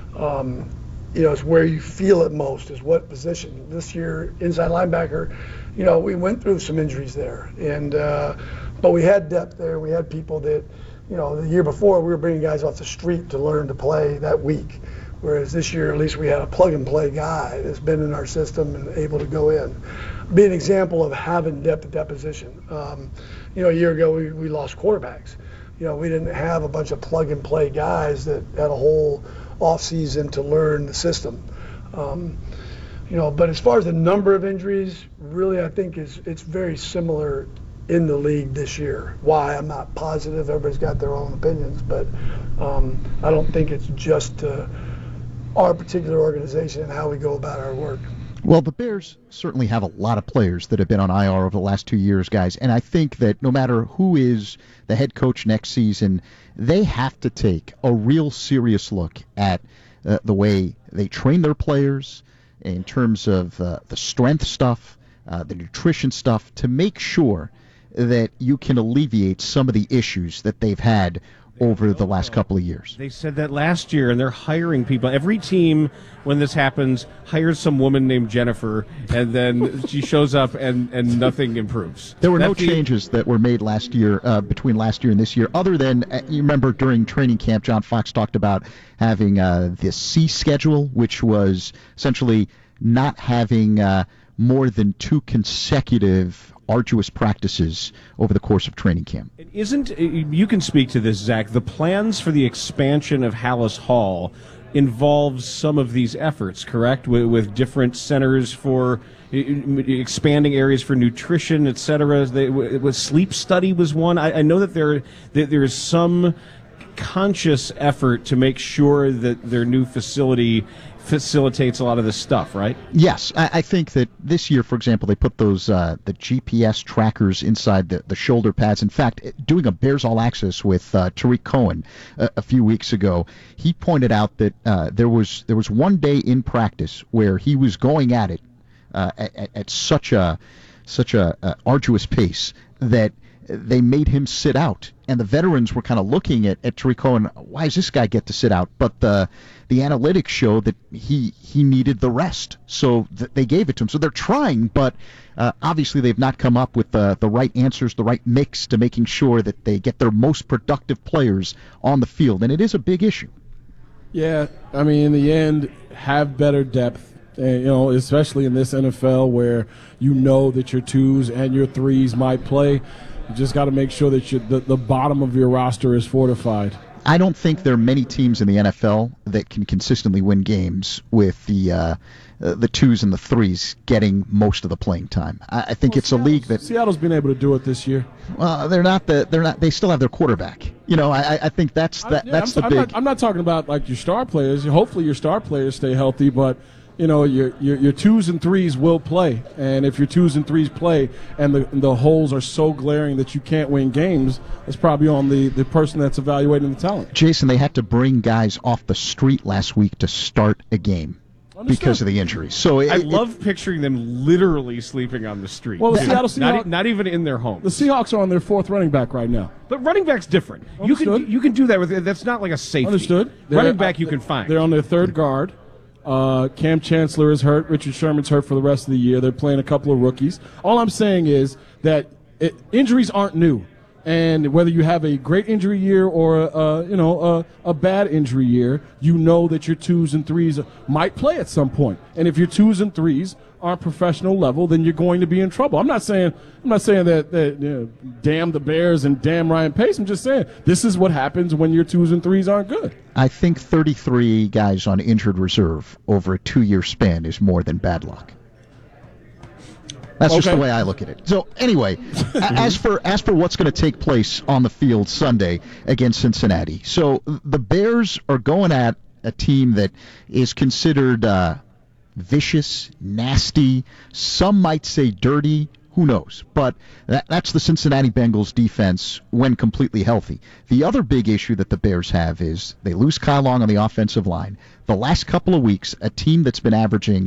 Speaker 1: is where you feel it most, is what position. This year, inside linebacker, we went through some injuries there, but we had depth there. We had people that, the year before we were bringing guys off the street to learn to play that week, whereas this year at least we had a plug-and-play guy that's been in our system and able to go in. Be an example of having depth at that position. A year ago we lost quarterbacks. We didn't have a bunch of plug-and-play guys that had a whole off-season to learn the system. But as far as the number of injuries, really I think it's very similar in the league this year. Why? I'm not positive. Everybody's got their own opinions, but I don't think it's just our particular organization and how we go about our work.
Speaker 25: Well, the Bears certainly have a lot of players that have been on IR over the last 2 years, guys, and I think that no matter who is the head coach next season, they have to take a real serious look at the way they train their players in terms of the strength stuff, the nutrition stuff, to make sure that you can alleviate some of the issues that they've had over the last couple of years.
Speaker 6: They said that last year, and they're hiring people. Every team, when this happens, hires some woman named Jennifer, and then she shows up and nothing improves.
Speaker 25: There were no changes that were made last year, between last year and this year, other than, you remember during training camp, John Fox talked about having the C schedule, which was essentially not having more than 2 consecutive arduous practices over the course of training camp.
Speaker 6: You can speak to this, Zach, the plans for the expansion of Hallis Hall involves some of these efforts, correct? With different centers for expanding areas for nutrition, et cetera. Sleep study was one. I know that there is some conscious effort to make sure that their new facility facilitates a lot of this stuff, right?
Speaker 25: Yes, I think that this year, for example, they put those the GPS trackers inside the shoulder pads. In fact, doing a Bears All Access with Tariq Cohen a few weeks ago, he pointed out that there was one day in practice where he was going at it at such a arduous pace that they made him sit out. And the veterans were kind of looking at Tariq Cohen, why does this guy get to sit out? But the analytics show that he needed the rest, so they gave it to him. So they're trying, but obviously they've not come up with the right answers, the right mix to making sure that they get their most productive players on the field, and it is a big issue.
Speaker 7: Yeah, I mean, in the end, have better depth. And, especially in this NFL where that your 2s and your 3s might play. You just got to make sure that the bottom of your roster is fortified.
Speaker 25: I don't think there are many teams in the NFL that can consistently win games with the 2s and the 3s getting most of the playing time. I think it's a league that
Speaker 7: Seattle's been able to do it this year.
Speaker 25: Well, they're not. They still have their quarterback. I think that's the big.
Speaker 7: I'm not talking about like your star players. Hopefully your star players stay healthy, but your 2s and 3s will play, and if your 2s and 3s play and the holes are so glaring that you can't win games, it's probably on the person that's evaluating the talent.
Speaker 25: Jason, they had to bring guys off the street last week to start a game. Because of the injuries. So
Speaker 6: I love picturing them literally sleeping on the street.
Speaker 7: Well, the Seattle Seahawks,
Speaker 6: not even in their home.
Speaker 7: The Seahawks are on their 4th running back right now.
Speaker 6: But running back's different. You can do that with. That's not like a safety.
Speaker 7: Understood.
Speaker 6: Running back you can find.
Speaker 7: They're on their 3rd guard. Cam Chancellor is hurt. Richard Sherman's hurt for the rest of the year. They're playing a couple of rookies. All I'm saying is that injuries aren't new. And whether you have a great injury year or a bad injury year, you know that your 2s and 3s might play at some point. And if your 2s and 3s aren't professional level, then you're going to be in trouble. I'm not saying that damn the Bears and damn Ryan Pace. I'm just saying this is what happens when your 2s and 3s aren't good.
Speaker 25: I think 33 guys on injured reserve over a 2-year span is more than bad luck. That's just the way I look at it. So anyway, as for what's going to take place on the field Sunday against Cincinnati, so the Bears are going at a team that is considered vicious, nasty. Some might say dirty. Who knows? But that's the Cincinnati Bengals defense when completely healthy. The other big issue that the Bears have is they lose Kyle Long on the offensive line. The last couple of weeks, a team that's been averaging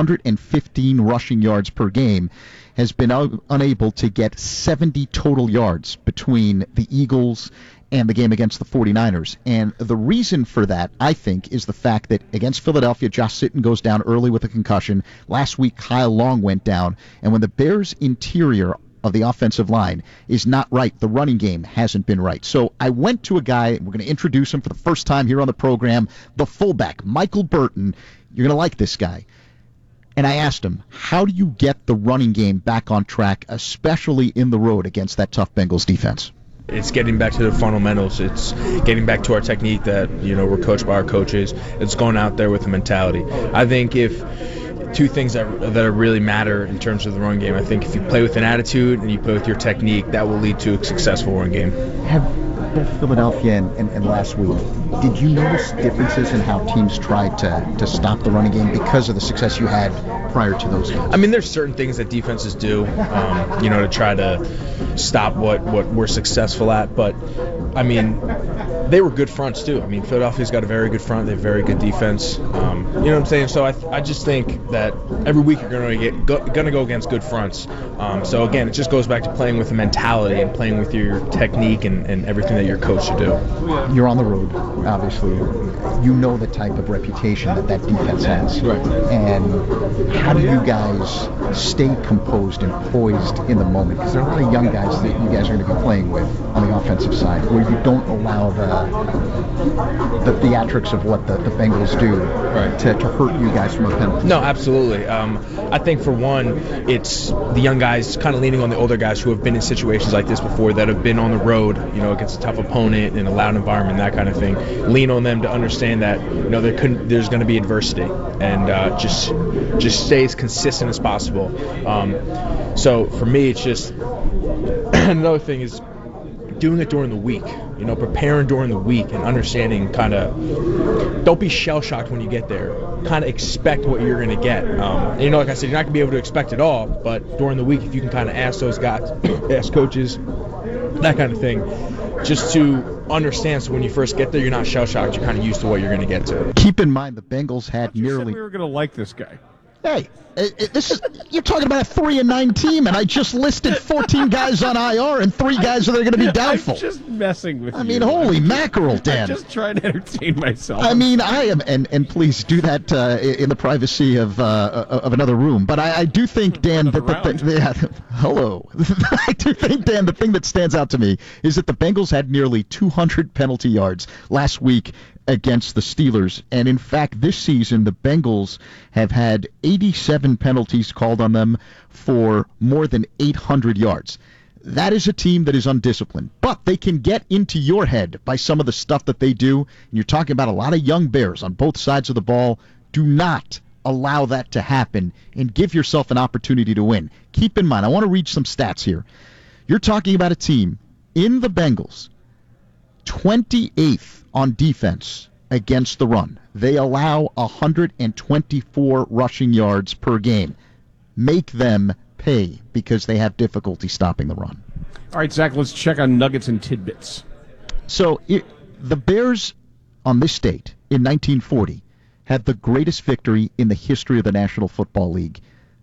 Speaker 25: 115 rushing yards per game has been unable to get 70 total yards between the Eagles and the game against the 49ers. And the reason for that, I think, is the fact that against Philadelphia, Josh Sitton goes down early with a concussion. Last week, Kyle Long went down. And when the Bears' interior of the offensive line is not right, the running game hasn't been right. So I went to a guy, and we're going to introduce him for the first time here on the program, the fullback, Michael Burton. You're going to like this guy. And I asked him, how do you get the running game back on track, especially in the road against that tough Bengals defense?
Speaker 2: It's getting back to the fundamentals. It's getting back to our technique that, we're coached by our coaches. It's going out there with a mentality. I think if two things that really matter in terms of the run game, I think if you play with an attitude and you play with your technique, that will lead to a successful run game.
Speaker 25: Both Philadelphia and last week, did you notice differences in how teams tried to stop the running game because of the success you had prior to those games?
Speaker 2: I mean, there's certain things that defenses do, to try to stop what we're successful at. But, I mean, they were good fronts, too. I mean, Philadelphia's got a very good front. They have very good defense. You know what I'm saying? So I just think that every week you're going to go against good fronts. So, again, it just goes back to playing with the mentality and playing with your technique and everything that your coach should do.
Speaker 25: You're on the road, obviously. You know the type of reputation that defense has.
Speaker 2: Right.
Speaker 25: And how do you guys stay composed and poised in the moment? Because there are a lot of young guys that you guys are going to be playing with on the offensive side where you don't allow the theatrics of what the Bengals do to hurt you guys from a penalty.
Speaker 2: No, absolutely. I think for one, it's the young guys kind of leaning on the older guys who have been in situations like this before, that have been on the road, against a tough opponent in a loud environment, that kind of thing. Lean on them to understand that there's going to be adversity, and just stay as consistent as possible. So for me, it's just another thing is doing it during the week, preparing during the week and understanding don't be shell-shocked when you get there. Kind of expect what you're going to get. Like I said, you're not going to be able to expect it all, but during the week, if you can kind of ask those guys, ask coaches, that kind of thing, just to understand so when you first get there, you're not shell-shocked. You're kind of used to what you're going to get to.
Speaker 25: Keep in mind the Bengals had nearly...
Speaker 6: we were going to like this guy.
Speaker 25: Hey, you're talking about a 3-9 team, and I just listed 14 guys on IR and 3 guys that are going to be doubtful.
Speaker 6: I'm just messing with you.
Speaker 25: I mean, holy mackerel, Dan.
Speaker 6: I'm just trying to entertain myself.
Speaker 25: I mean, I am, and please do that in the privacy of another room. But I do think, Dan, hello. I do think, Dan, the thing that stands out to me is that the Bengals had nearly 200 penalty yards last week against the Steelers. And in fact, this season, the Bengals have had 87 penalties called on them for more than 800 yards. That is a team that is undisciplined, but they can get into your head by some of the stuff that they do. And you're talking about a lot of young Bears on both sides of the ball. Do not allow that to happen and give yourself an opportunity to win. Keep in mind, I want to read some stats here. You're talking about a team in the Bengals, 28th on defense against the run. They allow 124 rushing yards per game. Make them pay because they have difficulty stopping the run.
Speaker 6: All right, Zach, let's check on nuggets and tidbits.
Speaker 25: So the Bears on this date in 1940 had the greatest victory in the history of the National Football League.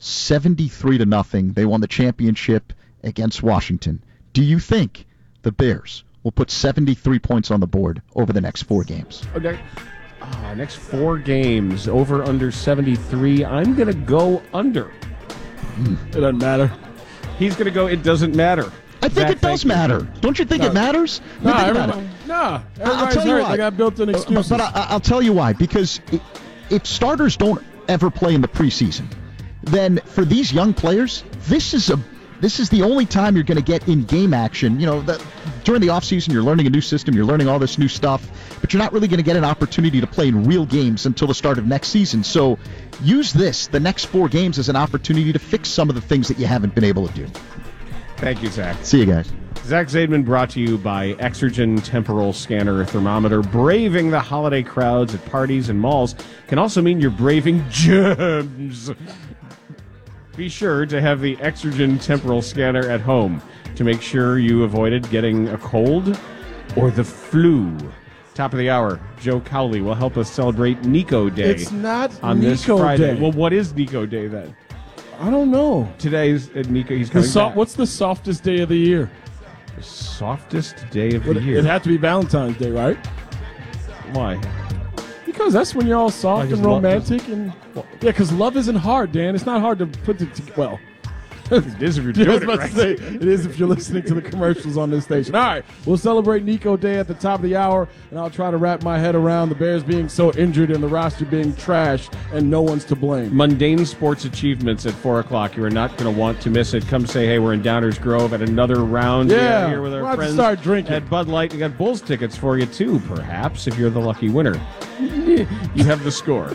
Speaker 25: 73-0. They won the championship against Washington. Do you think the Bears will put 73 points on the board over the next 4 games?
Speaker 6: Okay. Next 4 games, over under 73. I'm going to go under.
Speaker 7: It doesn't matter.
Speaker 6: He's going to go, it doesn't matter.
Speaker 25: I think it does matter. Don't you think it matters?
Speaker 7: Everybody's hurt. They got built-in excuses.
Speaker 25: But I'll tell you why. Because if starters don't ever play in the preseason, then for these young players, this is the only time you're going to get in-game action. During the offseason, you're learning a new system, you're learning all this new stuff, but you're not really going to get an opportunity to play in real games until the start of next season. So use the next 4 games, as an opportunity to fix some of the things that you haven't been able to do.
Speaker 6: Thank you, Zach.
Speaker 25: See you guys.
Speaker 6: Zach Zaidman brought to you by Exergen Temporal Scanner Thermometer. Braving the holiday crowds at parties and malls can also mean you're braving germs. Be sure to have the Exergen Temporal Scanner at home to make sure you avoided getting a cold or the flu. Top of the hour, Joe Cowley will help us celebrate Nico Day.
Speaker 7: It's not
Speaker 6: on
Speaker 7: Nico
Speaker 6: this Friday.
Speaker 7: Day.
Speaker 6: Well, what is Nico Day then?
Speaker 7: I don't know.
Speaker 6: Today's Nico. He's coming back.
Speaker 7: What's the softest day of the year?
Speaker 6: The softest day of the year.
Speaker 7: It'd have to be Valentine's Day, right?
Speaker 6: Why?
Speaker 7: Because that's when you're all soft and romantic. Because love isn't hard, Dan. It's not hard to put it together. Well,
Speaker 6: it is if you're doing it right.
Speaker 7: It is if you're listening to the commercials on this station. All right, we'll celebrate Nico Day at the top of the hour, and I'll try to wrap my head around the Bears being so injured and the roster being trashed, and no one's to blame.
Speaker 6: Mundane sports achievements at 4 o'clock. You are not going to want to miss it. Come say, hey, we're in Downers Grove at another round here with our friends
Speaker 7: start drinking
Speaker 6: at Bud Light. We got Bulls tickets for you, too, perhaps, if you're the lucky winner. You have the score.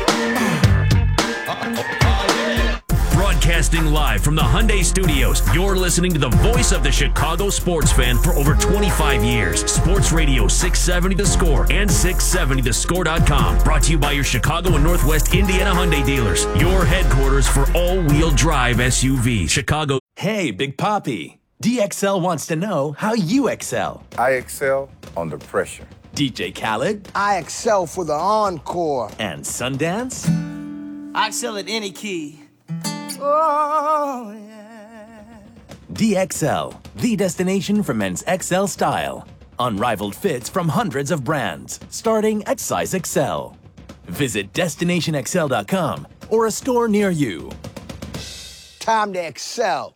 Speaker 4: Broadcasting live from the Hyundai Studios, you're listening to the voice of the Chicago sports fan for over 25 years. Sports Radio 670 The Score and 670thescore.com. Brought to you by your Chicago and Northwest Indiana Hyundai dealers. Your headquarters for all-wheel drive SUVs. Chicago.
Speaker 3: Hey, Big Papi. DXL wants to know how you excel.
Speaker 16: I excel under pressure.
Speaker 3: DJ Khaled.
Speaker 17: I excel for the encore.
Speaker 3: And Sundance.
Speaker 17: I excel at any key. Oh, yeah.
Speaker 3: DXL, the destination for men's XL style. Unrivaled fits from hundreds of brands, starting at size XL. Visit DestinationXL.com or a store near you.
Speaker 17: Time to excel.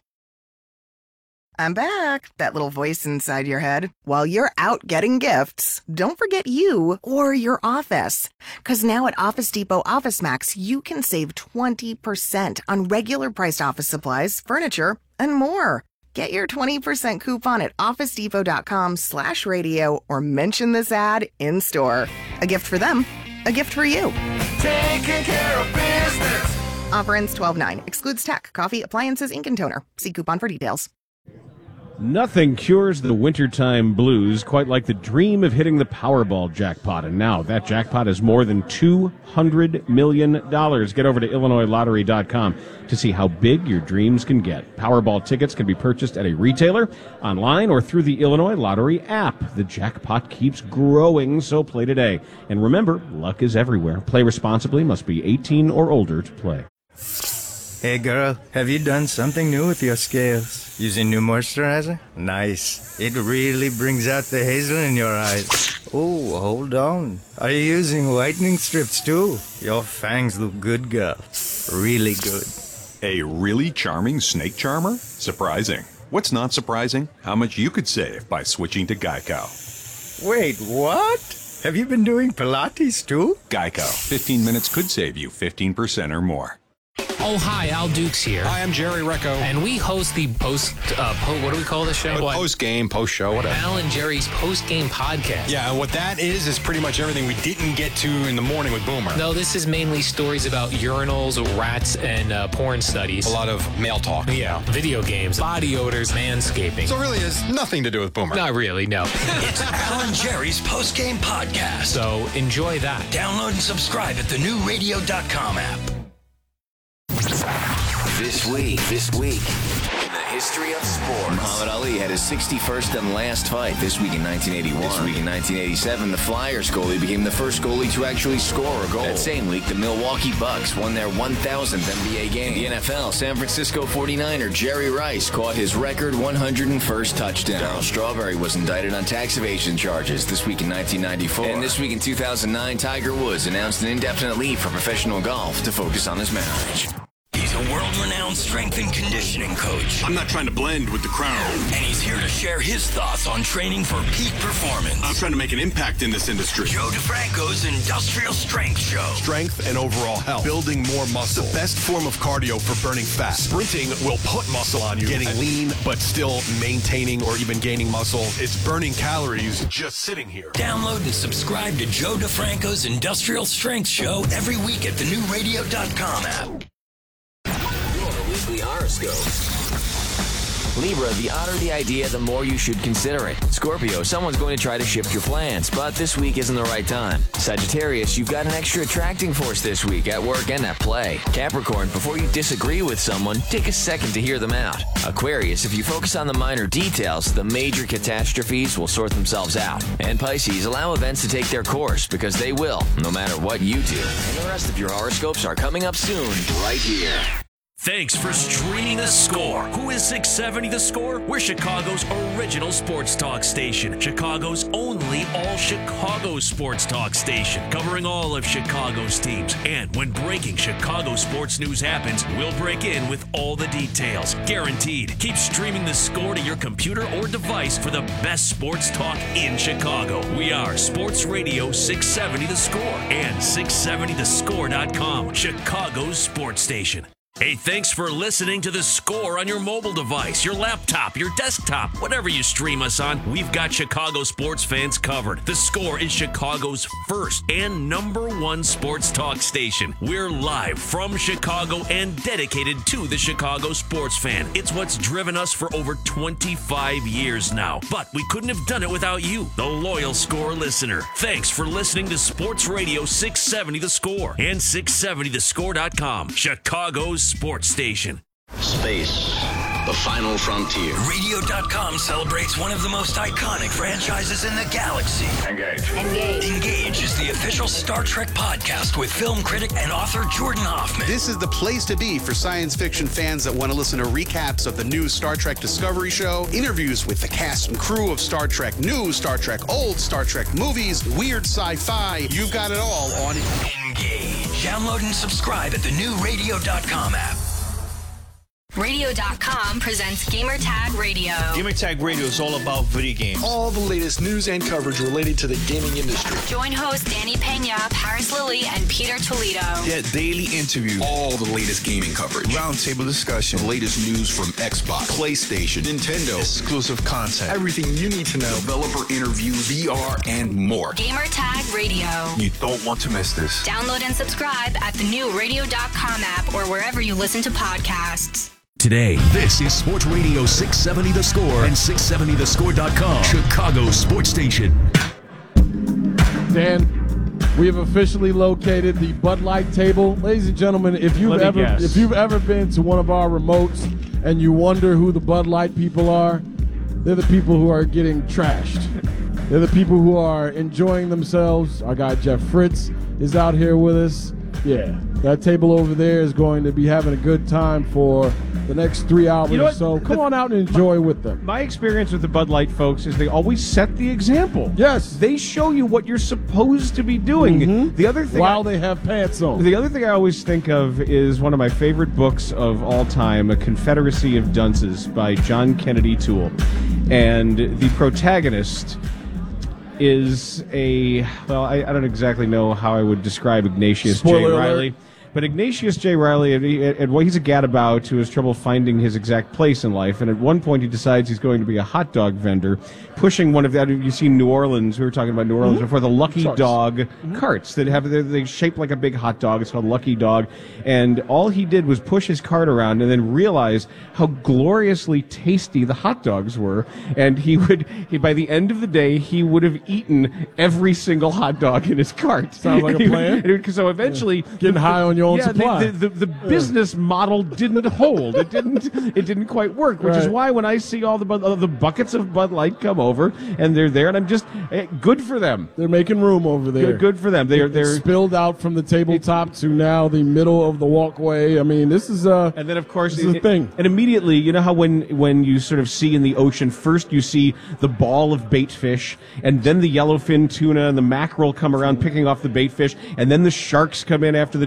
Speaker 18: I'm back. That little voice inside your head. While you're out getting gifts, don't forget you or your office. Because now at Office Depot Office Max, you can save 20% on regular priced office supplies, furniture, and more. Get your 20% coupon at OfficeDepot.com/radio or mention this ad in store. A gift for them, a gift for you.
Speaker 17: Taking care of business.
Speaker 18: Offer ends 12/9. Excludes tech, coffee, appliances, ink, and toner. See coupon for details.
Speaker 6: Nothing cures the wintertime blues quite like the dream of hitting the Powerball jackpot. And now that jackpot is more than $200 million. Get over to IllinoisLottery.com to see how big your dreams can get. Powerball tickets can be purchased at a retailer, online, or through the Illinois Lottery app. The jackpot keeps growing, so play today. And remember, luck is everywhere. Play responsibly. Must be 18 or older to play.
Speaker 19: Hey girl, have you done something new with your scales? Using new moisturizer? Nice. It really brings out the hazel in your eyes. Oh, hold on. Are you using whitening strips too? Your fangs look good, girl. Really good.
Speaker 26: A really charming snake charmer? Surprising. What's not surprising? How much you could save by switching to Geico.
Speaker 19: Wait, what? Have you been doing Pilates too?
Speaker 26: Geico. 15 minutes could save you 15% or more.
Speaker 27: Oh, hi, Al Dukes here.
Speaker 28: Hi, I'm Jerry Recco.
Speaker 27: And we host the what do we call the show?
Speaker 28: Post-game, post-show, whatever.
Speaker 27: Al and Jerry's post-game podcast.
Speaker 28: Yeah, and what that is pretty much everything we didn't get to in the morning with Boomer.
Speaker 27: No, this is mainly stories about urinals, rats, and porn studies.
Speaker 28: A lot of male talk.
Speaker 27: Yeah, video games, body odors, manscaping.
Speaker 28: So it really has nothing to do with Boomer.
Speaker 27: Not really, no.
Speaker 23: It's Al and Jerry's post-game podcast.
Speaker 27: So enjoy that.
Speaker 23: Download and subscribe at thenewradio.com app.
Speaker 29: This week in the history of sports. Muhammad Ali had his 61st and last fight this week in 1981. This week in 1987, the Flyers goalie became the first goalie to actually score a goal. That same week, the Milwaukee Bucks won their 1,000th NBA game. In the NFL, San Francisco 49er Jerry Rice caught his record 101st touchdown. Darryl Strawberry was indicted on tax evasion charges this week in 1994. And this week in 2009, Tiger Woods announced an indefinite leave for professional golf to focus on his marriage.
Speaker 23: He's a world-renowned
Speaker 8: renowned strength and conditioning coach.
Speaker 9: I'm not trying to blend with the crowd.
Speaker 8: And he's here to share his thoughts on training for peak performance.
Speaker 9: I'm trying to make an impact in this industry.
Speaker 8: Joe DeFranco's Industrial Strength Show.
Speaker 9: Strength and overall health. Building more muscle.
Speaker 10: The best form of cardio for burning fat.
Speaker 9: Sprinting will put muscle on you. Getting lean, but still maintaining or even gaining muscle. It's burning calories just sitting here.
Speaker 8: Download and subscribe to Joe DeFranco's Industrial Strength Show every week at the newradio.com app.
Speaker 29: Your weekly horoscope. Libra, the odder the idea, the more you should consider it. Scorpio, someone's going to try to shift your plans, but this week isn't the right time. Sagittarius, you've got an extra attracting force this week at work and at play. Capricorn, before you disagree with someone, take a second to hear them out. Aquarius, if you focus on the minor details, the major catastrophes will sort themselves out. And Pisces, allow events to take their course, because they will, no matter what you do. And the rest of your horoscopes are coming up soon, right here.
Speaker 4: Thanks for streaming The Score. Who is 670 The Score? We're Chicago's original sports talk station. Chicago's only all-Chicago sports talk station. Covering all of Chicago's teams. And when breaking Chicago sports news happens, we'll break in with all the details. Guaranteed. Keep streaming The Score to your computer or device for the best sports talk in Chicago. We are Sports Radio 670 The Score and 670thescore.com. Chicago's sports station. Hey, thanks for listening to The Score on your mobile device, your laptop, your desktop, whatever you stream us on. We've got Chicago sports fans covered. The Score is Chicago's first and #1 sports talk station. We're live from Chicago and dedicated to the Chicago sports fan. It's what's driven us for over 25 years now. But we couldn't have done it without you, the loyal Score listener. Thanks for listening to Sports Radio 670 The Score and 670thescore.com. Chicago's sports station.
Speaker 8: Space, the final frontier. Radio.com celebrates one of the most iconic franchises in the galaxy. Engage is the official Star Trek podcast with film critic and author Jordan Hoffman.
Speaker 11: This is the place to be for science fiction fans that want to listen to recaps of the new Star Trek Discovery show, interviews with the cast and crew of Star Trek New, Star Trek Old, Star Trek movies, weird sci-fi. You've got it all on
Speaker 8: Engage. Download and subscribe at the newradio.com app.
Speaker 12: Radio.com presents Gamertag Radio.
Speaker 20: Gamertag Radio is all about video games.
Speaker 11: all the latest news and coverage related to the gaming industry.
Speaker 12: Join hosts Danny Pena, Paris Lilly, and Peter Toledo.
Speaker 20: Get daily interviews,
Speaker 26: all the latest gaming coverage,
Speaker 20: roundtable discussion,
Speaker 26: the latest news from Xbox, PlayStation, Nintendo,
Speaker 20: exclusive content,
Speaker 11: everything you need to know,
Speaker 26: developer interviews, VR, and more.
Speaker 12: Gamertag Radio.
Speaker 20: You don't want to miss this.
Speaker 12: Download and subscribe at the new Radio.com app or wherever you listen to podcasts.
Speaker 5: Today, this is Sports Radio 670 The Score and 670thescore.com, Chicago sports station.
Speaker 7: Dan, we have officially located the Bud Light table. Ladies and gentlemen, if you've ever been to one of our remotes and you wonder who the Bud Light people are, they're the people who are getting trashed. They're the people who are enjoying themselves. Our guy Jeff Fritz is out here with us. Yeah, that table over there is going to be having a good time for the next 3 hours or so. Come on out and enjoy with them.
Speaker 6: My experience with the Bud Light folks is they always set the example.
Speaker 7: Yes.
Speaker 6: They show you what you're supposed to be doing.
Speaker 7: Mm-hmm.
Speaker 6: The other thing
Speaker 7: while they have pants on.
Speaker 6: The other thing I always think of is one of my favorite books of all time, A Confederacy of Dunces by John Kennedy Toole. And the protagonist is I don't exactly know how I would describe Ignatius J. Riley. But Ignatius J. Riley, he's a gadabout who has trouble finding his exact place in life. And at one point he decides he's going to be a hot dog vendor, pushing one of the, you see New Orleans, we were talking about New Orleans before, the Lucky Dog carts that they shape like a big hot dog. It's called Lucky Dog. And all he did was push his cart around and then realize how gloriously tasty the hot dogs were. And by the end of the day, he would have eaten every single hot dog in his cart.
Speaker 7: Sounds like a plan.
Speaker 6: So eventually...
Speaker 7: Getting high on your own supply.
Speaker 6: The business model didn't hold. It didn't quite work, which is why when I see all the buckets of Bud Light come over and they're there, and I'm just good for them.
Speaker 7: They're making room over there.
Speaker 6: Good for them. They're
Speaker 7: spilled out from the tabletop to now the middle of the walkway. I mean, this is
Speaker 6: and then of course
Speaker 7: this is a thing.
Speaker 6: And immediately, you know how when you sort of see in the ocean, first you see the ball of bait fish, and then the yellowfin tuna and the mackerel come around picking off the bait fish, and then the sharks come in after the tuna.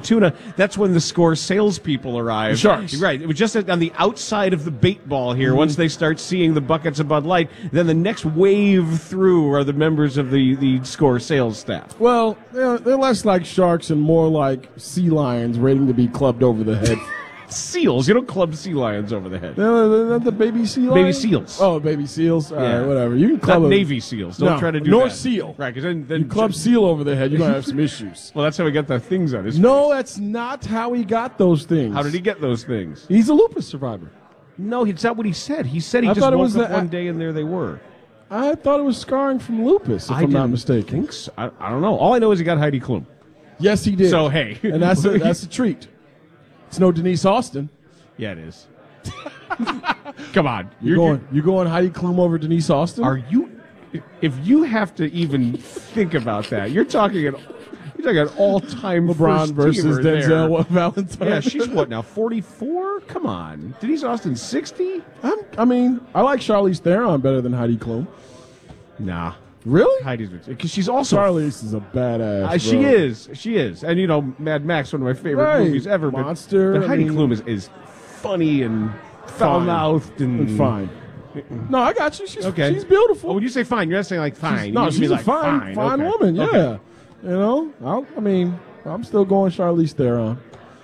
Speaker 6: That's when the Score salespeople arrive.
Speaker 7: The Sharks.
Speaker 6: Right. It was just on the outside of the bait ball here. Once they start seeing the buckets of Bud Light, then the next wave through are the members of the Score sales staff.
Speaker 7: Well, they're less like sharks and more like sea lions waiting to be clubbed over the head.
Speaker 6: Seals. You don't club sea lions over the head.
Speaker 7: They're the baby sea lions?
Speaker 6: Baby seals.
Speaker 7: Oh, baby seals. All right, whatever. You can club
Speaker 6: Not Navy SEALs. Don't try to do
Speaker 7: North
Speaker 6: that.
Speaker 7: seal.
Speaker 6: Right, because then
Speaker 7: you club seal over the head, you're going to have some issues.
Speaker 6: Well, that's how he got the things on his face.
Speaker 7: No, that's not how he got those things.
Speaker 6: How did he get those things?
Speaker 7: He's a lupus survivor.
Speaker 6: No, it's not what he said. He said he
Speaker 7: I
Speaker 6: just
Speaker 7: thought it
Speaker 6: woke
Speaker 7: was
Speaker 6: up one day and there they were.
Speaker 7: I thought it was scarring from lupus, if I'm not mistaken.
Speaker 6: Think so. I don't know. All I know is he got Heidi Klum.
Speaker 7: Yes, he did.
Speaker 6: So, hey.
Speaker 7: And that's a treat. It's no Denise Austin.
Speaker 6: Yeah, it is. Come on.
Speaker 7: You're going Heidi Klum over Denise Austin?
Speaker 6: Are you? If you have to even think about that, you're talking an all-time
Speaker 7: LeBron versus Denzel Valentine.
Speaker 6: Yeah, she's what now? 44? Come on. Denise Austin's 60?
Speaker 7: I like Charlize Theron better than Heidi Klum.
Speaker 6: Nah.
Speaker 7: Really?
Speaker 6: Heidi's because she's also
Speaker 7: Charlize is a badass.
Speaker 6: She is, and Mad Max, one of my favorite movies ever.
Speaker 7: Monster.
Speaker 6: But Heidi Klum is funny and foul-mouthed and
Speaker 7: fine. No, I got you. She's beautiful.
Speaker 6: Oh, when you say fine, you're not saying like fine.
Speaker 7: She's a fine woman. Yeah.
Speaker 6: Okay.
Speaker 7: I'm still going Charlize Theron.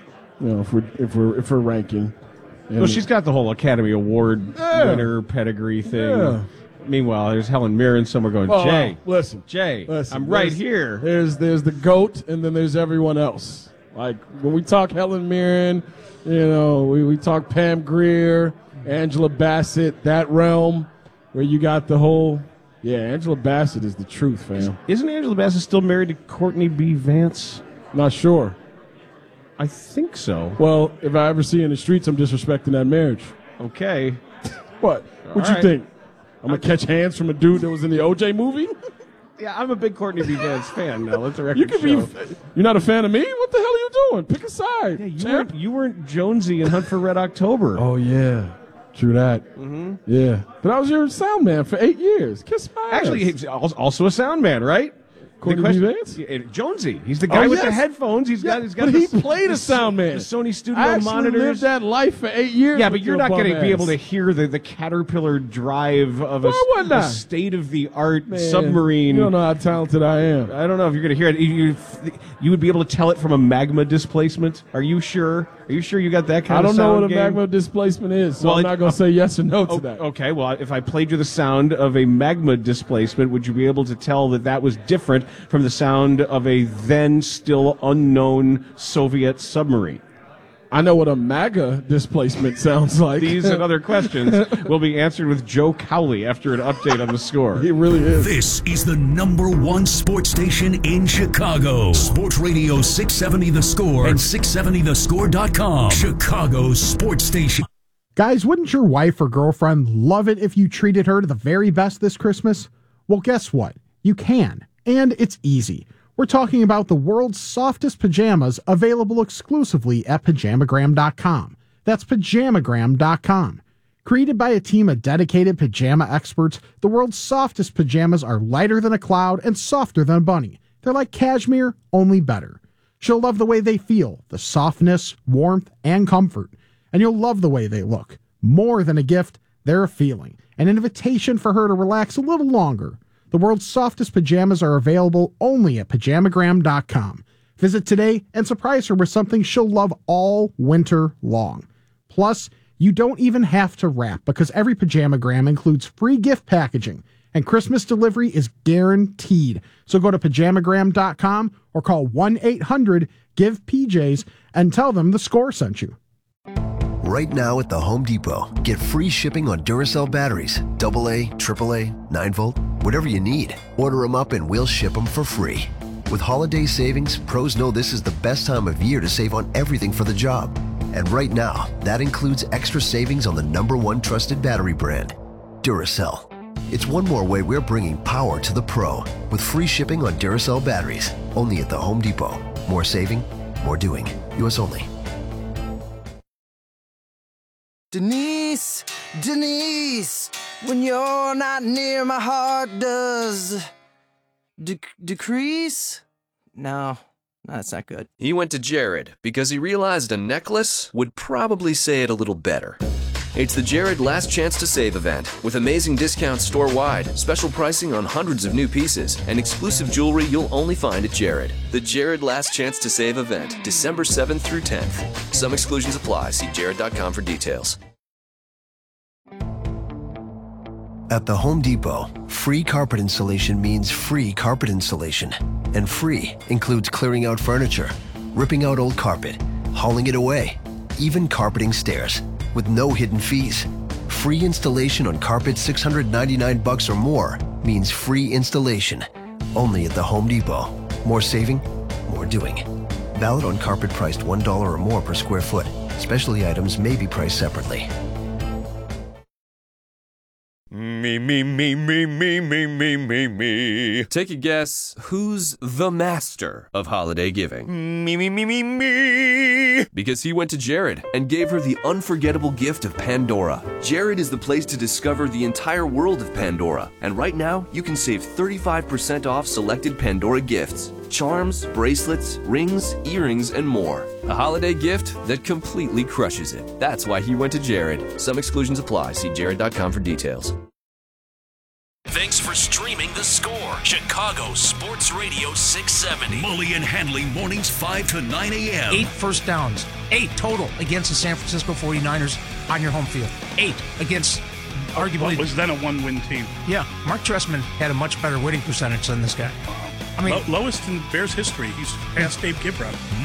Speaker 7: If we're ranking.
Speaker 6: Well, she's got the whole Academy Award winner pedigree thing.
Speaker 7: Yeah.
Speaker 6: Meanwhile, there's Helen Mirren somewhere going, Jay,
Speaker 7: listen,
Speaker 6: I'm right here.
Speaker 7: There's the GOAT, and then there's everyone else. Like, when we talk Helen Mirren, we talk Pam Grier, Angela Bassett, that realm where you got the whole... Yeah, Angela Bassett is the truth, fam.
Speaker 6: Isn't Angela Bassett still married to Courtney B. Vance?
Speaker 7: Not sure.
Speaker 6: I think so.
Speaker 7: Well, if I ever see her in the streets, I'm disrespecting that marriage.
Speaker 6: Okay.
Speaker 7: What? What you think? I'm going to catch hands from a dude that was in the OJ movie?
Speaker 6: Yeah, I'm a big Courtney B. Vance fan now. Let the record show.
Speaker 7: You're not a fan of me? What the hell are you doing? Pick a side.
Speaker 6: Yeah, you weren't Jonesy in Hunt for Red October.
Speaker 7: Oh, yeah. True that. Mm-hmm. Yeah. But I was your sound man for 8 years. Kiss my ass.
Speaker 6: Actually, he's also a sound man, right?
Speaker 7: Courtney B. Vance?
Speaker 6: Jonesy. He's the guy with the headphones. He's got
Speaker 7: but he played a sound man.
Speaker 6: The Sony Studio
Speaker 7: I actually
Speaker 6: monitors.
Speaker 7: lived that life for 8 years.
Speaker 6: Yeah, but you're not going to be able to hear the Caterpillar drive of a state-of-the-art submarine.
Speaker 7: You don't know how talented I am.
Speaker 6: I don't know if you're going to hear it. You would be able to tell it from a magma displacement. Are you sure? Are you sure you got that kind of sound?
Speaker 7: I don't know what a magma displacement is, so I'm not going to say yes or no to that.
Speaker 6: Okay, well, if I played you the sound of a magma displacement, would you be able to tell that was different from the sound of a then still unknown Soviet submarine?
Speaker 7: I know what a MAGA displacement sounds like.
Speaker 6: These and other questions will be answered with Joe Cowley after an update on the Score.
Speaker 7: It really is.
Speaker 5: This is the #1 sports station in Chicago. Sports Radio 670 The Score and 670thescore.com. Chicago's sports station.
Speaker 1: Guys, wouldn't your wife or girlfriend love it if you treated her to the very best this Christmas? Well, guess what? You can. And it's easy. We're talking about the world's softest pajamas available exclusively at Pajamagram.com. That's Pajamagram.com. Created by a team of dedicated pajama experts, the world's softest pajamas are lighter than a cloud and softer than a bunny. They're like cashmere, only better. She'll love the way they feel, the softness, warmth, and comfort. And you'll love the way they look. More than a gift, they're a feeling, an invitation for her to relax a little longer. The world's softest pajamas are available only at Pajamagram.com. Visit today and surprise her with something she'll love all winter long. Plus, you don't even have to wrap because every Pajamagram includes free gift packaging and Christmas delivery is guaranteed. So go to Pajamagram.com or call 1-800-GIVE-PJs and tell them the Score sent you.
Speaker 2: Right now at the Home Depot, get free shipping on Duracell batteries, AA, AAA, 9-volt, whatever you need. Order them up and we'll ship them for free. With holiday savings, pros know this is the best time of year to save on everything for the job. And right now, that includes extra savings on the #1 trusted battery brand, Duracell. It's one more way we're bringing power to the pro with free shipping on Duracell batteries, only at the Home Depot. More saving, more doing. U.S. only.
Speaker 17: Denise, Denise, when you're not near, my heart does decrease. No, No, that's not good.
Speaker 3: He went to Jared because he realized a necklace would probably say it a little better. It's the Jared Last Chance to Save event, with amazing discounts store-wide, special pricing on hundreds of new pieces, and exclusive jewelry you'll only find at Jared. The Jared Last Chance to Save event, December 7th through 10th. Some exclusions apply. See jared.com for details.
Speaker 2: At the Home Depot, free carpet installation means free carpet installation. And free includes clearing out furniture, ripping out old carpet, hauling it away, even carpeting stairs, with no hidden fees. Free installation on carpet $699 or more means free installation. Only at the Home Depot. More saving, more doing. Valid on carpet priced $1 or more per square foot. Specialty items may be priced separately.
Speaker 3: Me. Take a guess, who's the master of holiday giving? Me. Because he went to Jared and gave her the unforgettable gift of Pandora. Jared is the place to discover the entire world of Pandora. And right now, you can save 35% off selected Pandora gifts. Charms, bracelets, rings, earrings, and more. A holiday gift that completely crushes it. That's why he went to Jared. Some exclusions apply. See jared.com for details.
Speaker 4: Thanks for streaming The Score, Chicago Sports Radio 670.
Speaker 5: Mully and Hanley mornings 5 to 9 a.m.
Speaker 13: 8 first downs, 8 total against the San Francisco 49ers on your home field. 8 against arguably...
Speaker 14: What was then a one-win team.
Speaker 13: Yeah, Mark Trestman had a much better winning percentage than this guy. I mean,
Speaker 14: lowest in Bears history. He's past Dave Gibrow.